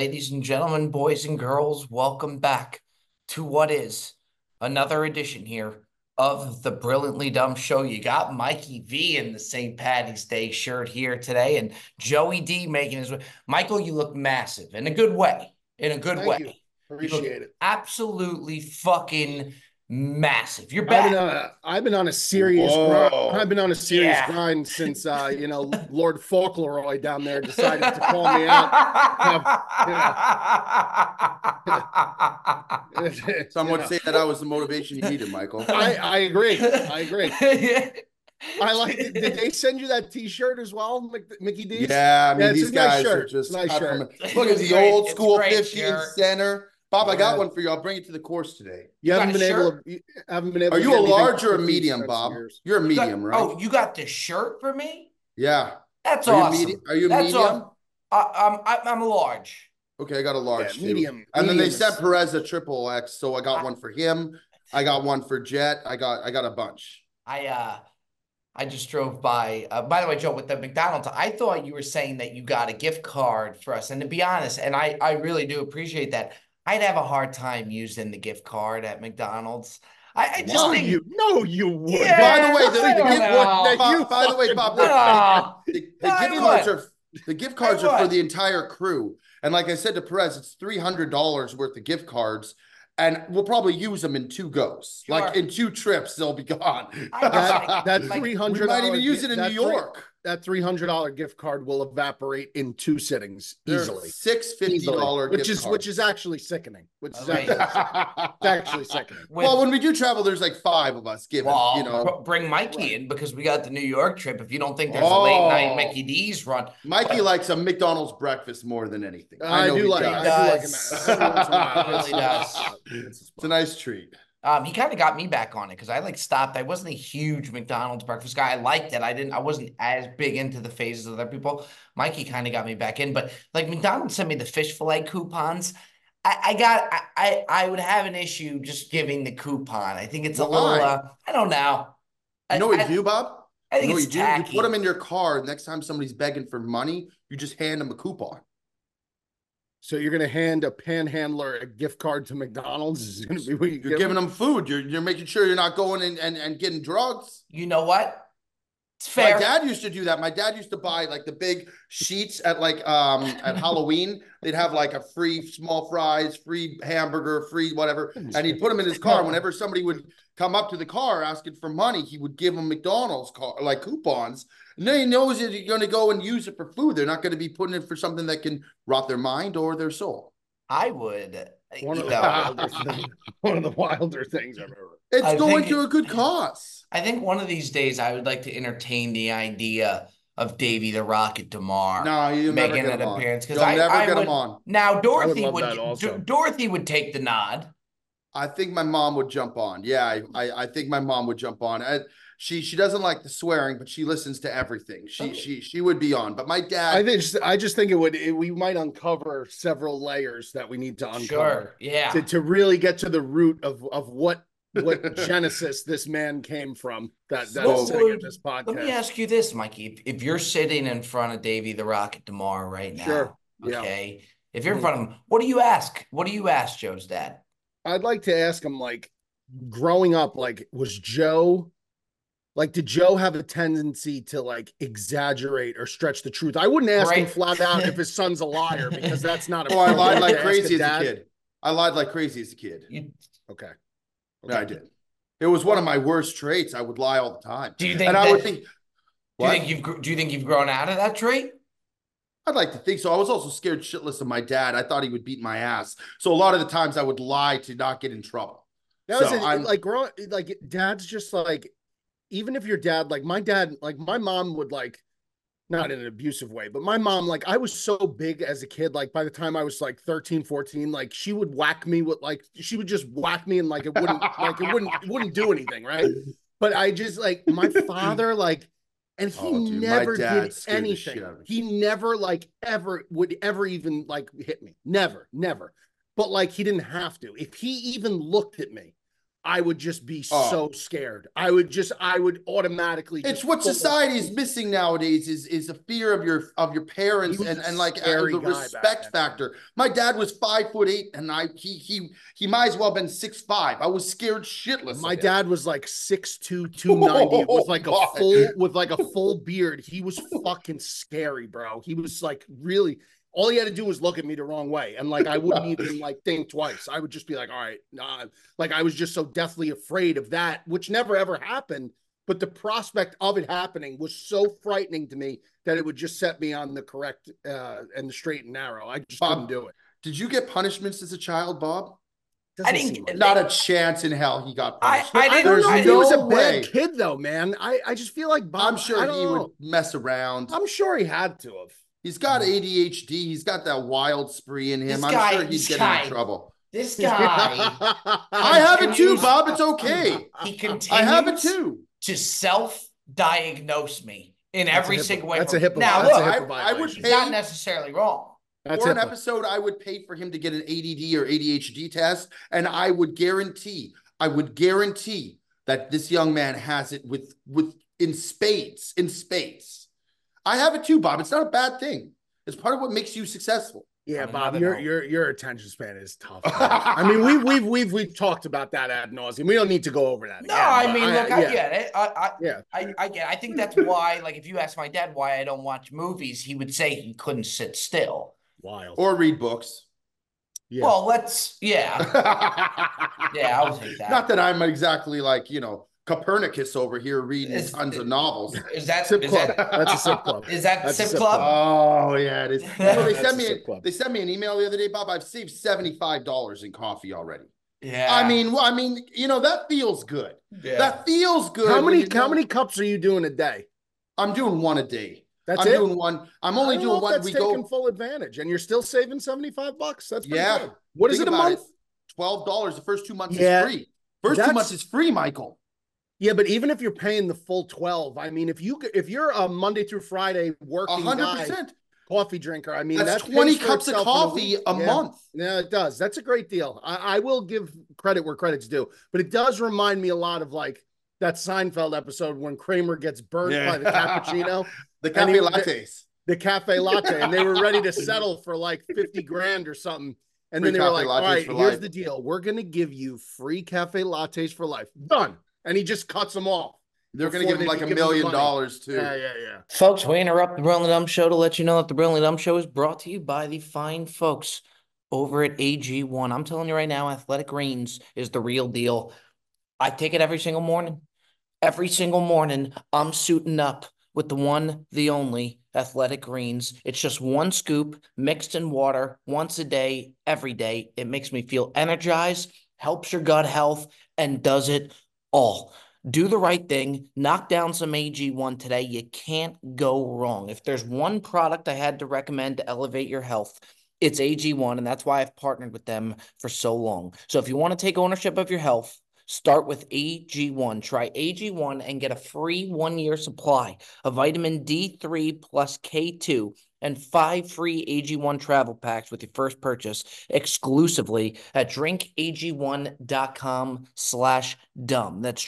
ladies and gentlemen, boys and girls, welcome back to what is another edition here of the Brilliantly Dumb Show. You got Mikey V in the St. Patty's Day shirt here today, and Joey D making his way. Michael, you look massive in a good way. In a good Thank way. you. You look Appreciate it. absolutely fucking massive. You're I've been back. I've been on a serious grind. I've Whoa. been on a serious Yeah. grind since Lord Fauntleroy down there decided to call me out. Some would say that I was the motivation you needed, Michael. I agree. I agree. Yeah. I like it. Did they send you that T-shirt as well, Mickey D's? Yeah, I mean, it's these a nice guys are shirt. just Nice cut shirt. from Look at It's the great. old It's school great 50 inch shirt. center. Bob, I got Yeah. one for you. I'll bring it to the course today. You haven't got a been able shirt? to. You haven't been able. Are to you get a anything large or a 50 medium, cents Bob? years. You're a You got- medium, right? Oh, you got the shirt for me? Yeah. That's Are you awesome. medium? Are you That's medium? awesome. I'm a large. Okay, I got a large too. medium. And then they medium sent is- Perez a triple X, so I got one for him. I got one for Jet. I got a bunch. I just drove by. By the way, Joe, with the McDonald's, I thought you were saying that you got a gift card for us. And to be honest, and I really do appreciate that. I'd have a hard time using the gift card at McDonald's. I just think you would. Yeah, By the way, I don't know. by the way, Bob, Oh, the I gift would. cards are the gift cards I are for would. the entire crew. And like I said to Perez, it's $300 worth of gift cards, and we'll probably use them in 2 goes. Sure. Like in 2 trips, they'll be gone. That Like, $300. We might even use it in New York. That $300 gift card will evaporate in 2 sittings easily. $6 $50 which gift which is actually sickening. Which is Okay. it's actually sickening. Well, when we do travel, there's like 5 of us given, Well, you know. bring Mikey in because we got the New York trip. If you don't think there's a late night Mickey D's run, Mikey likes a McDonald's breakfast more than anything. I know do he like does. him. Every once in a while. It really does. It's a nice treat. He kind of got me back on it because I stopped. I wasn't a huge McDonald's breakfast guy. I liked it. I wasn't as big into the phases of other people. Mikey kind of got me back in, but like McDonald's sent me the fish fillet coupons. I would have an issue just giving the coupon. I think it's a little, Why? I don't know. You know what you do, Bob? I think You know what it's you do? You tacky. put them in your car. Next time somebody's begging for money, you just hand them a coupon. So you're gonna hand a panhandler a gift card to McDonald's? Is gonna be what you You're give giving him? them food. You're making sure you're not going and getting drugs. You know what? It's My fair. dad used to do that. My dad used to buy like the big sheets at like at Halloween. They'd have like a free small fries, free hamburger, free whatever, and he'd put them in his car. Whenever somebody would come up to the car asking for money, he would give them McDonald's like coupons. And then he knows that you're going to go and use it for food. They're not going to be putting it for something that can rot their mind or their soul. I would. One You of, know, one of the wilder things I've ever. It's I going think to a good cause. I think one of these days I would like to entertain the idea of Davy the Rocket DeMar No, you'll never making get an him on. appearance because You'll I never get would, him on. Now Dorothy love would that also. Dorothy would take the nod. I think my mom would jump on. Yeah, I think my mom would jump on. She doesn't like the swearing, but she listens to everything. She would be on. But my dad, I just think we might uncover several layers that we need to uncover. Sure. Yeah. To really get to the root of what genesis this man came from that's So sitting at this podcast. Let me ask you this, Mikey. If you're sitting in front of Davy the Rocket DeMar right now, Sure. Yeah. okay. If you're in front of him, what do you ask? What do you ask Joe's dad? I'd like to ask him, like, growing up, like, did Joe have a tendency to like exaggerate or stretch the truth? I wouldn't ask him Right. flat out if his son's a liar because that's not a. oh, I lied like to ask crazy as a dad. kid. I lied like crazy as a kid. Okay. Yeah, I did. It was one of my worst traits. I would lie all the time. Do you think And I would think, do you what? think you've grown out of that trait? I'd like to think so. I was also scared shitless of my dad. I thought he would beat my ass. So a lot of the times I would lie to not get in trouble. That So was I'm- like dad's just like, even if your dad, like my dad, like my mom would like, not in an abusive way, but my mom, like I was so big as a kid, like by the time I was like 13, 14, like she would whack me with like, she would just whack me and like it wouldn't do anything. Right. But I just like my father, like, and he Oh, dude, my never dad did scared the shit anything. out of me. He never like ever would ever even like hit me. Never. But like he didn't have to. If he even looked at me, I would just be Oh. so scared. I would automatically It's just what fall society is asleep. missing nowadays is a fear of your parents He was and a like scary the guy back respect then. factor. My dad was 5'8" and he might as well have been 6'5". I was scared shitless. My of him. dad was like 6'2", 290 with like a Oh, full beard. He was fucking scary, bro. He was like really, all he had to do was look at me the wrong way. And like I wouldn't even like think twice. I would just be like, all right, nah. Like I was just so deathly afraid of that, which never ever happened. But the prospect of it happening was so frightening to me that it would just set me on the correct and the straight and narrow. I just couldn't Bob, do it. did you get punishments as a child, Bob? Doesn't I seem didn't. like Not a chance in hell he got I, punished. I I didn't. don't know I if he was a no bad way. kid though, man. I just feel like Bob. I'm sure I don't he would know. mess around. I'm sure he had to have. He's got ADHD. He's got that wild spree in him. This I'm guy- sure he'd this get guy- into trouble. This guy. I have it too, continues- Bob. It's okay. He continues I have it too. to self-diagnose me in every HIPAA. single way. That's a HIPAA. Now, That's look, a HIPAA I would violation. he's not necessarily wrong. That's For an HIPAA. episode, I would pay for him to get an ADD or ADHD test, and I would guarantee that this young man has it with in spades. I have it too, Bob. It's not a bad thing. It's part of what makes you successful. Yeah, On Bob, another your attention span is tough. man. I mean, we've talked about that ad nauseum. We don't need to go over that. No, again, I but mean, look, I yeah, get it. yeah. I get it. I think that's why, like, if you ask my dad why I don't watch movies, he would say he couldn't sit still. Wild. Or read books. Yeah. Well, yeah, I'll take that. Not that I'm exactly like, Copernicus over here reading Is- tons of novels. Is that Sip is club. that That's a sip club. is that That's a Sip Sip Club? Oh, yeah, it is. They That's sent me an email the other day, Bob. I've saved $75 in coffee already. Yeah. I mean, that feels good. Yeah. That feels good. How when many cups are you doing a day? I'm doing one a day. That's I'm it. doing one. I'm only I don't know doing if one. that's We taking go. full advantage, and you're still saving $75. That's pretty Yeah. good. What is Think it a about month? $12. The first 2 months Yeah, is free. First 2 that's- months is free, Michael. Yeah, but even if you're paying the full 12, I mean, if you're a Monday through Friday working guy, 100%. coffee drinker, I mean, That's that 20 pays for cups of itself in coffee week. a Yeah. month. Yeah, it does. That's a great deal. I will give credit where credit's due, but it does remind me a lot of like that Seinfeld episode when Kramer gets burnt Yeah. by the cappuccino, The And cafe he- lattes. the cafe latte, and they were ready to settle for like 50 grand or something. And Free then they were cafe like, all lattes right, for here's life. the deal. We're going to give you free cafe lattes for life. Done. And he just cuts them off. They're going to Before give him they like can $1 give him the million money. too. Yeah. Folks, we interrupt the Brilliant Dumb Show to let you know that the Brilliant Dumb Show is brought to you by the fine folks over at AG1. I'm telling you right now, Athletic Greens is the real deal. I take it every single morning. Every single morning, I'm suiting up with the one, the only Athletic Greens. It's just one scoop mixed in water once a day, every day. It makes me feel energized, helps your gut health, and does it all. Do the right thing. Knock down some AG1 today. You can't go wrong. If there's one product I had to recommend to elevate your health, it's AG1, and that's why I've partnered with them for so long. So if you want to take ownership of your health, start with AG1. Try AG1 and get a free 1-year supply of vitamin D3 plus K2 and 5 free AG1 travel packs with your first purchase exclusively at drinkag1.com/dumb. That's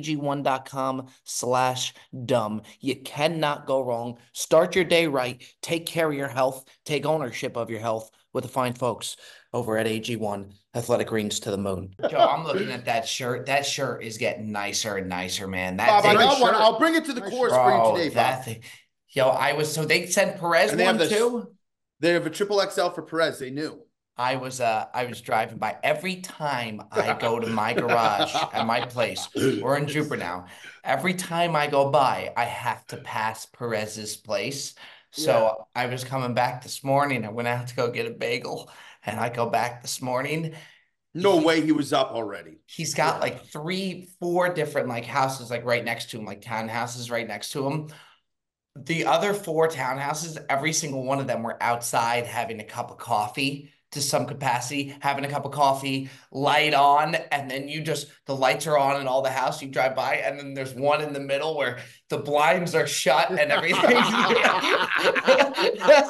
drinkag1.com/dumb. You cannot go wrong. Start your day right. Take care of your health. Take ownership of your health with the fine folks over at AG1. Athletic Greens to the moon. Joe, I'm looking at that shirt. That shirt is getting nicer and nicer, man. That Bob, I thing- got one. shirt. I'll bring it to the Nice course shirt. for you Bro, today, Bob. that thing. Yo, so they sent Perez And they have one this- too. They have a triple XL for Perez. They knew. I was driving by every time I go to my garage at my place. We're in Jupiter now. Every time I go by, I have to pass Perez's place. So I was coming back this morning. I went out to go get a bagel, and I go back this morning. No way he was up already. He's got like 3-4 different like houses like right next to him, like townhouses right next to him. The other 4 townhouses, every single one of them were outside having a cup of coffee to some capacity, having a cup of coffee, light on, and then the lights are on in all the house. You drive by, and then there's one in the middle where the blinds are shut and everything's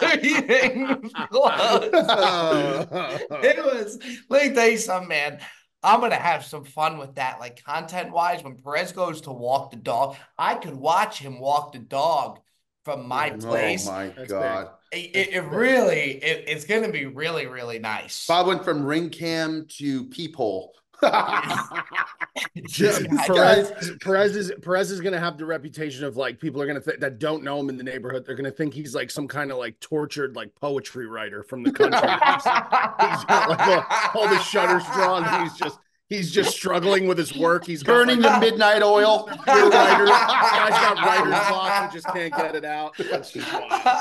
everything's closed. It was, let me tell you something, man. I'm gonna have some fun with that. Like content wise, when Perez goes to walk the dog, I could watch him walk the dog from my Oh place. my That's God. It's gonna be really, really nice. Bob went from ring cam to peephole. Perez is gonna have the reputation of like people are gonna that don't know him in the neighborhood. They're gonna think he's like some kind of like tortured like poetry writer from the country. He's got like all the shutters drawn. And he's just struggling with his work. He's burning the midnight oil. Guy's got writer's block. He just can't get it out. That's just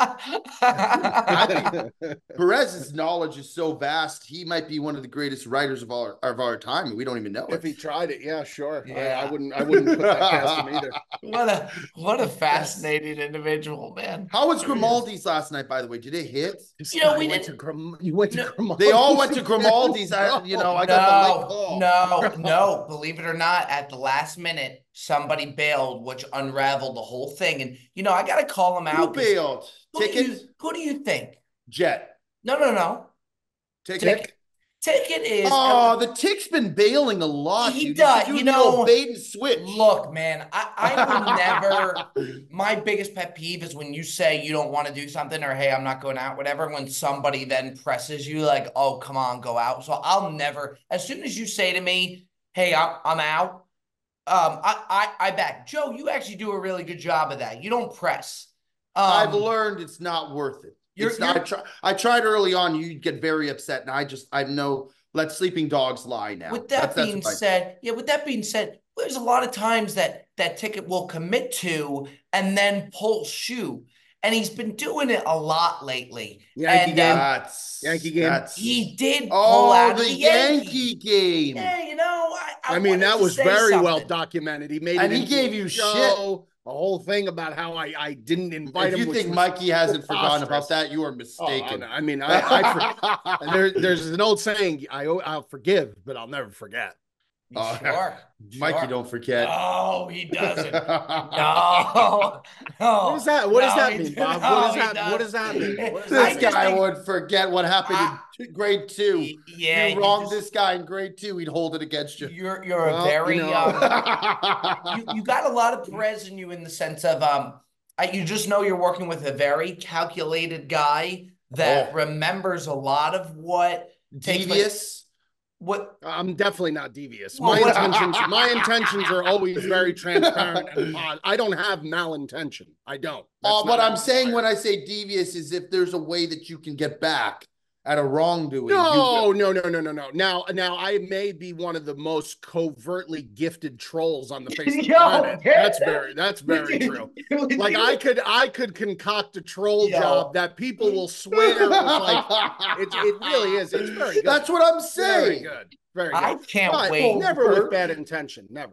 wild. Perez's knowledge is so vast. He might be one of the greatest writers of our time. We don't even know If it. he tried it, yeah, sure. Yeah. I wouldn't put that past him either. What a fascinating individual, man. How was Grimaldi's last night, by the way? Did it hit? You know, You went to Grimaldi. They all went to Grimaldi's. I got the late call. No. Believe it or not, at the last minute, somebody bailed, which unraveled the whole thing. And I got to call him Who out. bailed? Ticket? Who do you think? Jet. No. Ticket. Ticket is. Oh, the Tick's been bailing a lot. He dude. does. You know, bait and switch. Look, man, I would never. My biggest pet peeve is when you say you don't want to do something or hey, I'm not going out, whatever. When somebody then presses you, like, oh, come on, go out. So I'll never. As soon as you say to me, hey, I'm out. I back. Joe, you actually do a really good job of that. You don't press. I've learned it's not worth it. I tried early on. You'd get very upset, and I know. Let sleeping dogs lie now. With that being said, there's a lot of times that Ticket will commit to and then pull shoe, and he's been doing it a lot lately. Yankee game. He did pull out the Yankee game. Yeah, I mean, that was very well documented. He made and it he gave you shit. A whole thing about how I didn't invite him. If you think Mikey hasn't forgotten about that, you are mistaken. I mean, there's an old saying: I'll forgive, but I'll never forget. Sure. Mikey, don't forget. Oh, he doesn't. No. What does that mean, Bob? What does that mean? This guy would forget what happened in grade 2. Yeah, you wronged this guy in grade 2. He'd hold it against you. You're a very you got a lot of Perez in you in the sense of you just know you're working with a very calculated guy that remembers a lot of what takes devious. What I'm definitely not devious. My intentions are always very transparent and odd. I don't have malintention. I don't. What I'm saying when I say devious is if there's a way that you can get back at a wrongdoing. No. Now I may be one of the most covertly gifted trolls on the face of the planet. That's very true. Like I could concoct a troll job that people will swear like it really is. It's very good. That's what I'm saying. Very good. Very good. I can't wait. Never with bad intention. Never.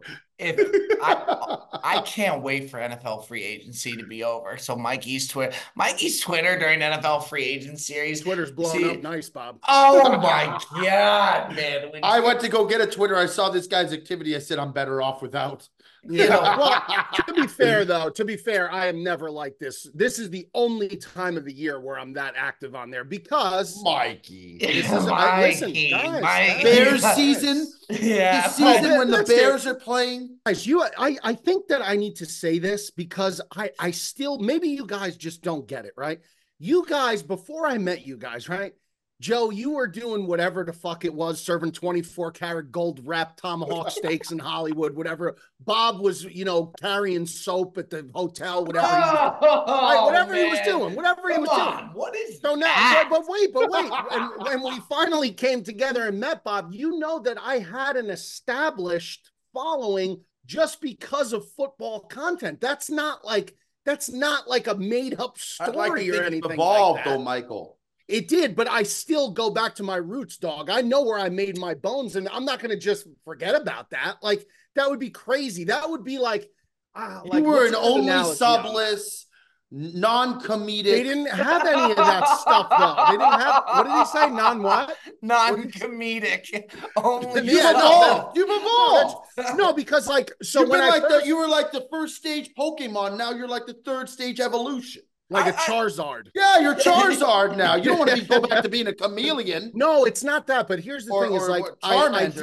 I can't wait for NFL free agency to be over. So Mikey's Twitter during NFL free agent series. Twitter's blowing up nice, Bob. Oh my God, man. I went to go get a Twitter. I saw this guy's activity. I said, I'm better off without. Well, to be fair, I am never like this. This is the only time of the year where I'm that active on there because Mikey. Mikey, Bears season. Yeah. The season when the Bears are playing. Guys, I think that I need to say this because I still, maybe you guys just don't get it, right? You guys, before I met you guys, right? Joe, you were doing whatever the fuck it was, serving 24-karat gold wrapped tomahawk steaks in Hollywood, whatever. Bob was, carrying soap at the hotel, whatever. He was doing. What is so now? that? But wait. And when we finally came together and met, Bob, you know that I had an established following just because of football content. That's not like a made up story or anything. Evolved, like that. though, Michael. It did, but I still go back to my roots, dog. I know where I made my bones, and I'm not going to just forget about that. Like, that would be crazy. That would be like you were an only subless, non-comedic. They didn't have any of that stuff, though. They didn't have, what did he say? Non-what? Non-comedic. Only You've evolved. No, because so You've when you were like the first stage Pokemon. Now you're like the third stage evolution. Like a Charizard. Yeah, you're Charizard now. You don't want to go back to being a chameleon. No, it's not that. But here's the thing: is like Charmander.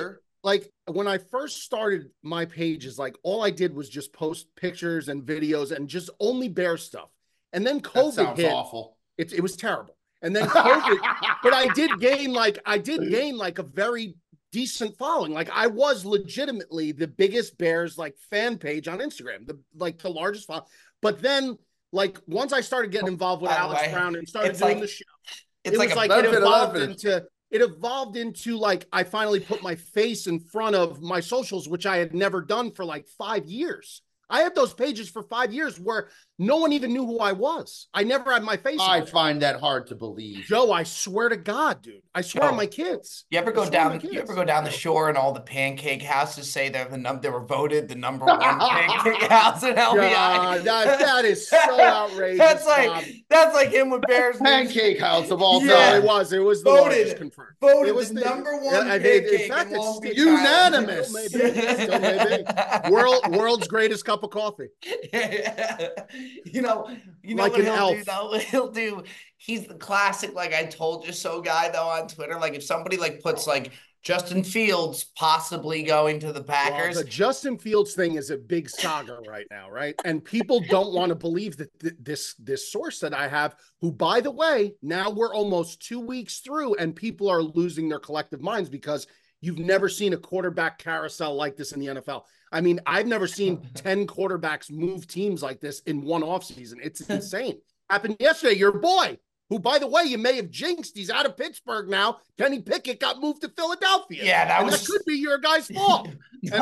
like when I first started my pages, like all I did was just post pictures and videos and just only bear stuff. And then That COVID sounds hit. awful. It was terrible. And then COVID, but I did gain like a very decent following. Like I was legitimately the biggest Bears like fan page on Instagram, the largest follow. But then like once I started getting involved with By the Alex way, Brown and started it's doing like the show, it's it like was a like it evolved into like I finally put my face in front of my socials, which I had never done for like 5 years. I had those pages for 5 years where no one even knew who I was. I never had my face. I find that hard to believe. Joe, I swear to God, dude. I swear on my kids. You ever go down the shore and all the pancake houses say they were voted the number one pancake house in LBI? That is so outrageous. That's like him with Bears pancake house of all time. Yeah, it was the voted confirmed. Voted it was the number one pancake. In fact, it's unanimous. Still may be. World's greatest cup of coffee. You know like what an elf. He'll do. He's the classic, like I told you so guy though on Twitter. Like if somebody like puts like Justin Fields possibly going to the Packers. Well, the Justin Fields thing is a big saga right now, right? And people don't want to believe that this source that I have, who, by the way, now we're almost 2 weeks through and people are losing their collective minds because you've never seen a quarterback carousel like this in the NFL. I mean, I've never seen 10 quarterbacks move teams like this in one offseason. It's insane. Happened yesterday. Your boy, who, by the way, you may have jinxed. He's out of Pittsburgh now. Kenny Pickett got moved to Philadelphia. Yeah, that could be your guy's fault. And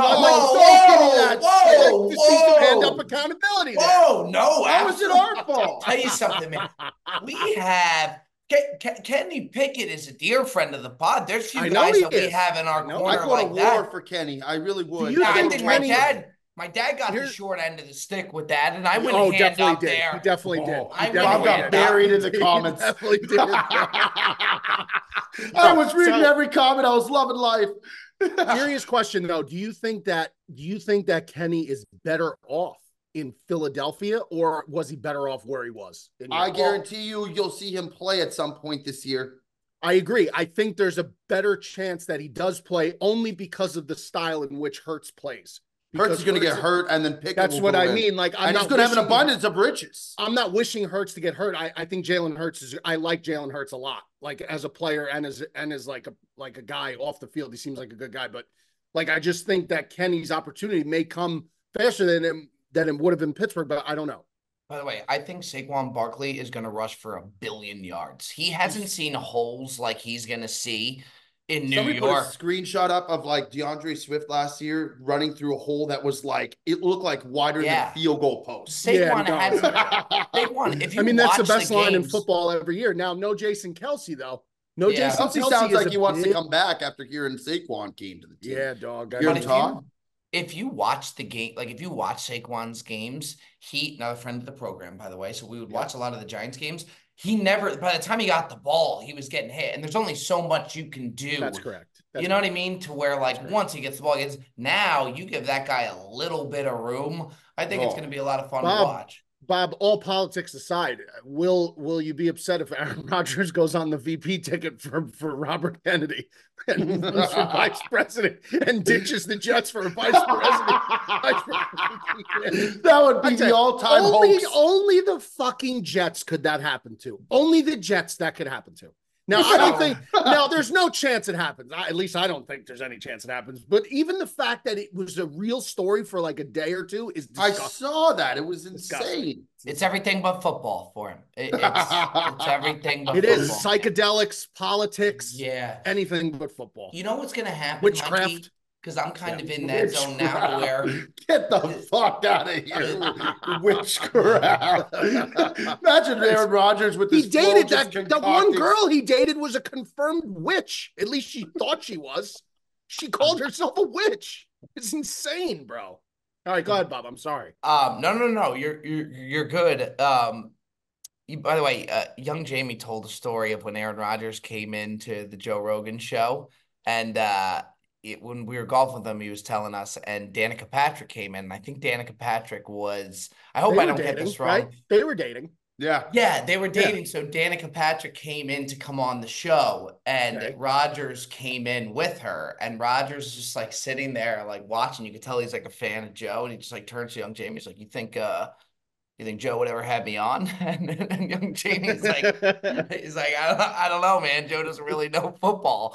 whoa, hand up accountability. Whoa, no. How is it our fault? I'll tell you something, man. We have Kenny Pickett is a dear friend of the pod. There's few guys that we have in our corner I like that. I go to war for Kenny. I really would. I think my dad got the short end of the stick with that, and I went hand up there. He definitely did. I got buried in the comments. Definitely did. I was reading every comment. I was loving life. Serious question though. Do you think that Kenny is better off in Philadelphia, or was he better off where he was? I guarantee you'll see him play at some point this year. I agree. I think there's a better chance that he does play only because of the style in which Hurts plays. Hurts is going to get hurt, and then Pickett. That's what I mean. Like, he's going to have an abundance of riches. I'm not wishing Hurts to get hurt. I think Jalen Hurts I like Jalen Hurts a lot. Like as a player and as like a guy off the field, he seems like a good guy. But like, I just think that Kenny's opportunity may come faster than it would have in Pittsburgh. But I don't know. By the way, I think Saquon Barkley is going to rush for 1 billion yards. He hasn't seen holes like he's going to see in New York. Put a screenshot up of like DeAndre Swift last year running through a hole that was like, it looked like wider than a field goal post. Saquon has Saquon. If you that's the best line in football every year. Now, no Jason Kelce though. Jason Kelce sounds like he wants to come back after hearing Saquon came to the team. Yeah, dog. If you watch the game, like if you watch Saquon's games, another friend of the program, by the way, so we would watch a lot of the Giants games. He never, by the time he got the ball, he was getting hit. And there's only so much you can do. That's correct. You know what I mean? To where like once he gets the ball, now you give that guy a little bit of room. I think it's going to be a lot of fun to watch. Bob, all politics aside, will you be upset if Aaron Rodgers goes on the VP ticket for Robert Kennedy and runs for vice president and ditches the Jets for a vice president? That would be the all-time hoax. Only the fucking Jets could that happen to. Only the Jets that could happen to. Now, I don't think – now, there's no chance it happens. At least I don't think there's any chance it happens. But even the fact that it was a real story for like a day or two is disgusting. I saw that. It was insane. It's everything but football for him. It's everything but football. It is psychedelics, politics, anything but football. You know what's going to happen, Witchcraft. Because I'm kind of in that zone now where get the fuck out of here, witchcraft. Imagine Aaron Rodgers with this. He dated that one girl he dated was a confirmed witch. At least she thought she was. She called herself a witch. It's insane, bro. All right, go ahead, Bob. I'm sorry. No. You're good. By the way, young Jamie told a story of when Aaron Rodgers came into the Joe Rogan show, and when we were golfing with him, he was telling us, and Danica Patrick came in. And I think Danica Patrick was. I hope I don't get this wrong. Right? They were dating. Yeah. Yeah, they were dating. So Danica Patrick came in to come on the show, and Rogers came in with her, and Rogers is just like sitting there, like watching. You could tell he's like a fan of Joe, and he just like turns to young Jamie. He's like, you think Joe would ever have me on?" And young Jamie's like, I don't know, man. Joe doesn't really know football.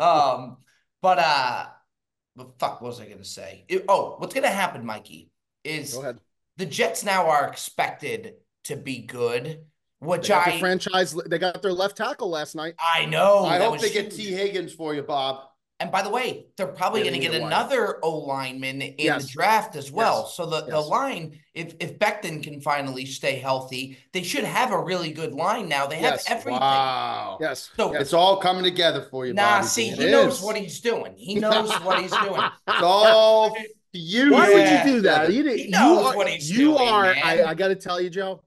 But fuck, what was I gonna say? What's gonna happen, Mikey, is Go ahead. the Jets now are expected to be good, which they got their left tackle last night. I know. I hope they get T. Higgins for you, Bob. And by the way, they're probably going to get another O-lineman in the draft as well. Yes. So the line, if Becton can finally stay healthy, they should have a really good line now. They have everything. Wow. Yes. So it's all coming together for you, Bobby. See, he knows what he's doing. He knows what he's doing. It's all you. Why would you do that? He knows what he's doing, man. I got to tell you, Joe,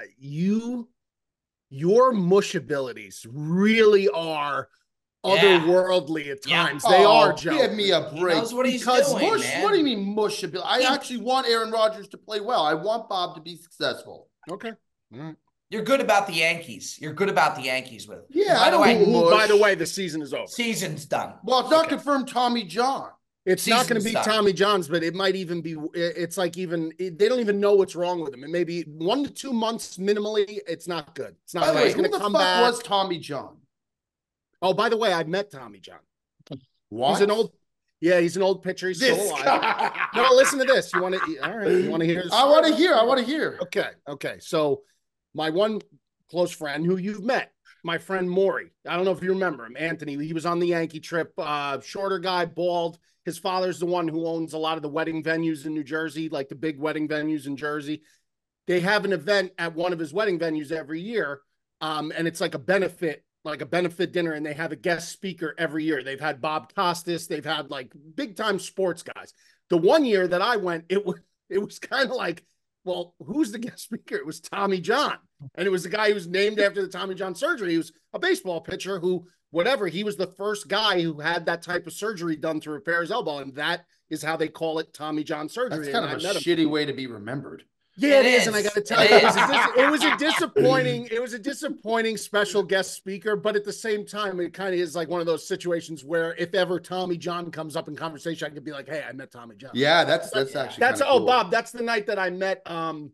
your mush abilities really are otherworldly at times. They are, Joe. Give me a break. He knows what he's doing, mush, man. what do you mean mush ability? I actually want Aaron Rodgers to play well. I want Bob to be successful. Okay. All right. You're good about the Yankees. You're good about the Yankees with. Yeah. By the way, the season is over. Season's done. Well, it's not confirmed Tommy John. It's not going to be Tommy John's, but it might even be. It's like they don't even know what's wrong with him. It may be 1 to 2 months minimally. It's not good. It's not. By the way, going to come back. Was Tommy John? Oh, by the way, I met Tommy John. What? He's an old pitcher. He's still alive. No, listen to this. You want to? All right. You want to hear this? I want to hear. Okay. So, my one close friend who you've met, my friend Maury. I don't know if you remember him, Anthony. He was on the Yankee trip. Shorter guy, bald. His father's the one who owns a lot of the wedding venues in New Jersey, like the big wedding venues in Jersey. They have an event at one of his wedding venues every year, and it's like a benefit dinner, and they have a guest speaker every year. They've had Bob Costas. They've had like big time sports guys. The one year that I went, it was kind of like, well, who's the guest speaker? It was Tommy John, and it was the guy who was named after the Tommy John surgery. He was a baseball pitcher who. He was the first guy who had that type of surgery done to repair his elbow, and that is how they call it Tommy John surgery. That's kind of a shitty way to be remembered. Yeah, it is, and I got to tell you, it was a disappointing special guest speaker, but at the same time, it kind of is like one of those situations where if ever Tommy John comes up in conversation, I could be like, "Hey, I met Tommy John." Yeah, that's actually cool. Bob, that's the night that I met John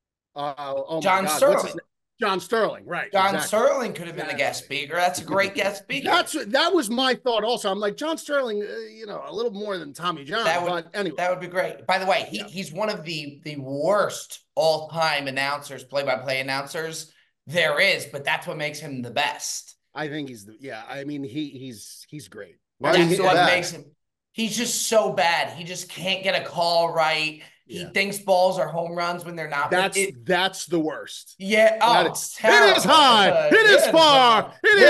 Sterling. John Sterling, right? John Sterling could have been the guest speaker. That's a great guest speaker. That was my thought. Also, I'm like John Sterling, a little more than Tommy John. But anyway, that would be great. By the way, he's one of the worst all-time announcers, play-by-play announcers there is, but that's what makes him the best. I think he's he's great. That's what makes him. He's just so bad. He just can't get a call right. He thinks balls are home runs when they're not. That's the worst. Yeah. It is high. It is far.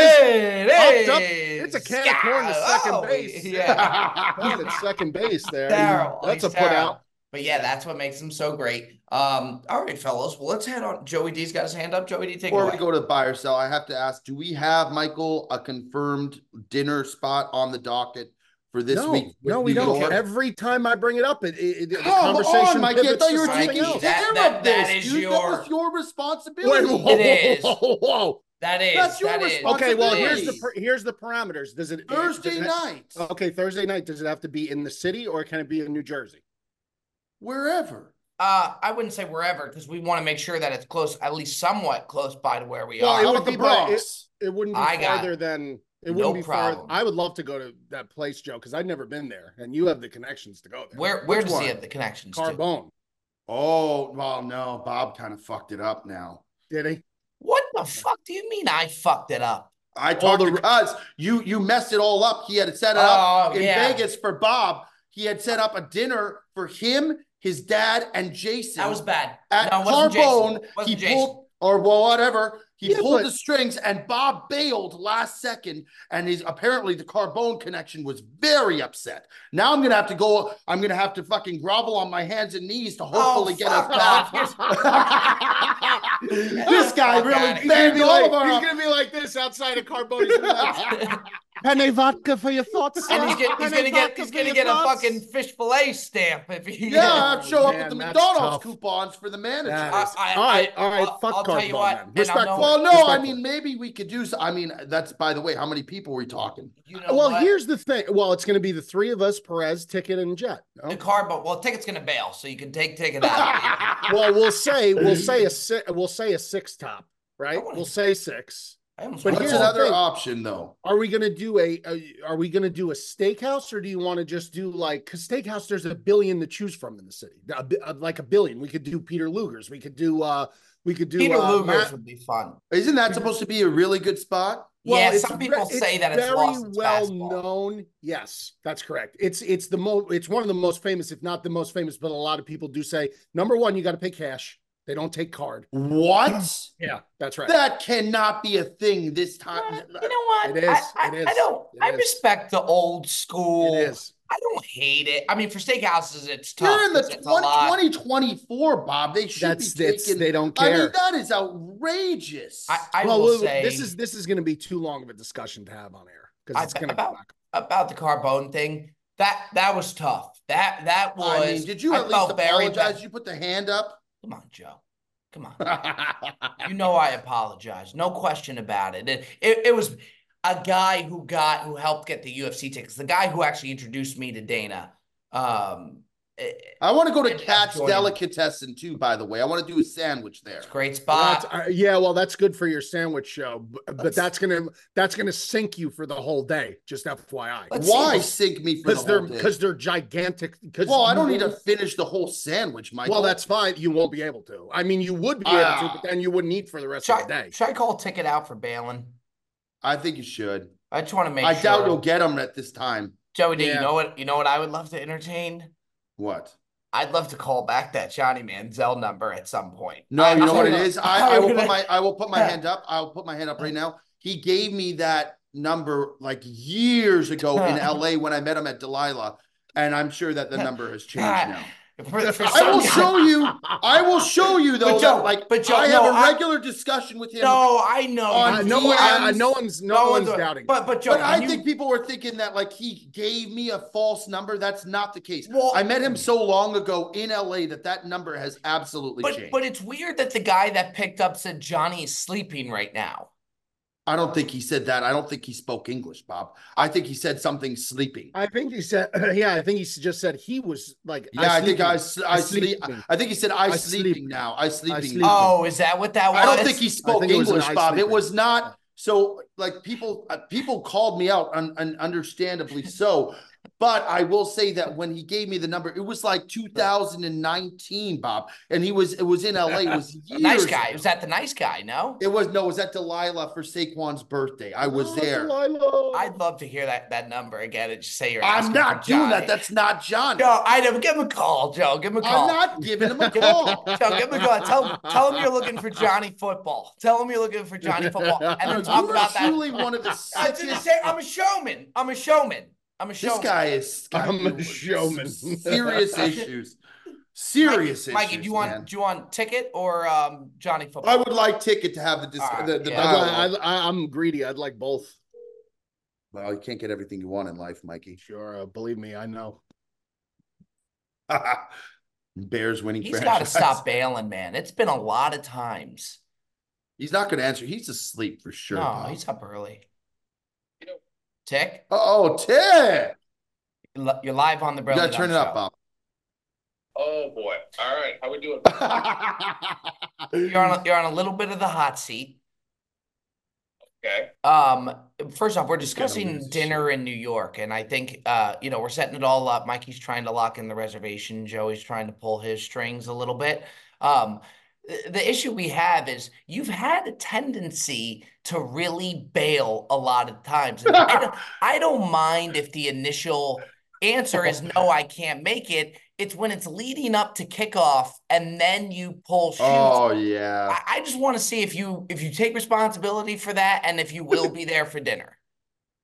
It is. It's a can of corn to second base. Yeah. At second base there. Terrible. That's a put out. But yeah, that's what makes him so great. All right, fellas. Well, let's head on. Joey D's got his hand up. Joey D, take it away. Before we go to buy or sell, I have to ask, do we have, Michael, a confirmed dinner spot on the docket for this week? No, we don't. Every time I bring it up, the conversation Mikey, I thought you were taking care of this. That is dude. That was your responsibility. It is. Whoa. That's your responsibility. Okay, well, here's the parameters. Does it Thursday night? Okay, Thursday night. Does it have to be in the city or can it be in New Jersey? Wherever. I wouldn't say wherever because we want to make sure that it's close, at least somewhat close by to where we are. It wouldn't be farther than. It wouldn't be far. I would love to go to that place, Joe, because I've never been there, and you have the connections to go there. Where does he have the connections? Carbone. Oh, well, no, Bob kind of fucked it up now. Did he? What the fuck do you mean I fucked it up? I talked because you messed it all up. He had set it up in Vegas for Bob. He had set up a dinner for him, his dad, and Jason. That was bad. At Carbone, he pulled, or whatever. He pulled the strings, and Bob bailed last second. And apparently the Carbone connection was very upset. Now I'm gonna have to go. I'm gonna have to fucking grovel on my hands and knees to hopefully get us back. This guy really banged all of our. He's gonna be like this outside of Carbone's. Penne vodka for your thoughts, And sir? he's Penne gonna vodka for get your a thoughts? fucking fish fillet stamp if he. Yeah, I'd show up with Man, the that's McDonald's tough. coupons for the manager. That is all right. Fuck I'll tell you Carbone what, then. and I'll know. Respectfully. Well, no, I Respectfully. mean, maybe we could do. I mean, that's by the way, how many people are we talking? You know Well, what? here's the thing. Well, it's going to be the three of us: Perez, Ticket, and Jet. No? The Carbone. Well, Ticket's gonna bail, so you can take Ticket out. Well, we'll say a six top, right? wanna- We'll say six. I almost But wanna What's here's call- the another thing. option though? Are we gonna do are we gonna do a steakhouse, or do you want to just do like, because steakhouse there's a billion to choose from in the city, like a billion. We could do Peter Luger's. We could do Peter Luger's Matt- would be fun. Isn't that supposed to be a really good spot? Yeah, it's some people ve- say that it's very lost its well fastball. known. Yes, that's correct. It's one of the most famous, if not the most famous. But a lot of people do say, number one, you got to pay cash. They don't take card. What? Yeah, that's right. That cannot be a thing this time. You know what? It is. I It is. don't. It I is. respect the old school. It is. I don't hate it. I mean, for steakhouses, it's tough. You're in the 'cause it's a lot. 2024, Bob. They should be taking. They don't I care. mean, that is outrageous. I well, will say this is going to be too long of a discussion to have on air because it's going to. about the Carbone thing. That was tough. That was. I mean, did you I at least felt very apologize? bad. You put the hand up. Come on, Joe. Come on. You know I apologize. No question about it. It was a guy who helped get the UFC tickets. The guy who actually introduced me to Dana. I want to go to It's Cat's Jordan. Delicatessen too, by the way. I want to do a sandwich there. It's a great spot. Yeah, well, that's good for your sandwich show, but that's gonna sink you for the whole day. Just FYI. Let's Why see. sink me for the whole day? Because they're gigantic. Well, I don't need to finish the whole sandwich, Michael. Well, that's fine. You won't be able to. I mean, you would be able to, but then you wouldn't eat for the rest of the day. Should I call a ticket out for Balin? I think you should. I just want to make I sure. doubt you'll get them at this time. Joey D, Yeah. you know what I would love to entertain? What? I'd love to call back that Johnny Manziel number at some point. No, you know what it I'm- is? I will gonna- put my hand up. I'll put my hand up right now. He gave me that number like years ago in LA when I met him at Delilah. And I'm sure that the number has changed now. For I will show you. I will show you though. But Joe- that, like, but Joe, I have no, a regular discussion with him. No, I know. On No DMs. one's doubting. But Joe, But I when think people were thinking that like he gave me a false number. That's not the case. Well- I met him so long ago in LA that number has absolutely changed. But it's weird that the guy that picked up said Johnny is sleeping right now. I don't think he said that. I don't think he spoke English, Bob. I think he said something sleeping. I think he said, yeah, I think he just said he was like, Yeah, I think I sleeping. sleep. I think he said I sleeping now. I sleeping. sleeping. Oh, is that what that was? I don't think he spoke think it was an English, I Bob. It sleeping. was not. So like people called me out, and understandably so. But I will say that when he gave me the number, it was like 2019, Bob, and it was in LA. It was years Nice guy. ago. Was that the nice guy? No. It was at Delilah for Saquon's birthday. I was there. Delilah. I'd love to hear that number again and just say you're. I'm asking not for doing Johnny. that. That's not Johnny. Joe, I know. Give him a call, Joe. Give him a call. I'm not giving him a call. Joe, give him a call. Tell him you're looking for Johnny football. Tell him you're looking for Johnny football, and then talk You are about that. truly one of the sickest. I'm a showman. I'm a showman. I'm a This showman. guy is. I'm a showman. Serious issues. Serious Mikey, issues. do you want man. Ticket or Johnny football? I would like Ticket to have the All right, the yeah. dialogue. I'm greedy. I'd like both. Well, you can't get everything you want in life, Mikey. Sure, believe me, I know. Bears winning. He's got to franchise. stop bailing, man. It's been a lot of times. He's not going to answer. He's asleep for sure. No, Bob. he's up early. Tick, Oh, Ted! you're live on the You Brilliant. got to turn it up, Bob. Oh boy! All right, how we doing? You're on a little bit of the hot seat. Okay. First off, we're gonna discussing lose dinner in New York, and I think we're setting it all up. Mikey's trying to lock in the reservation. Joey's trying to pull his strings a little bit. The issue we have is you've had a tendency to really bail a lot of times. And I don't mind if the initial answer is no, I can't make it. It's when it's leading up to kickoff and then you pull shoes. Oh, yeah. I just want to see if you take responsibility for that and if you will be there for dinner.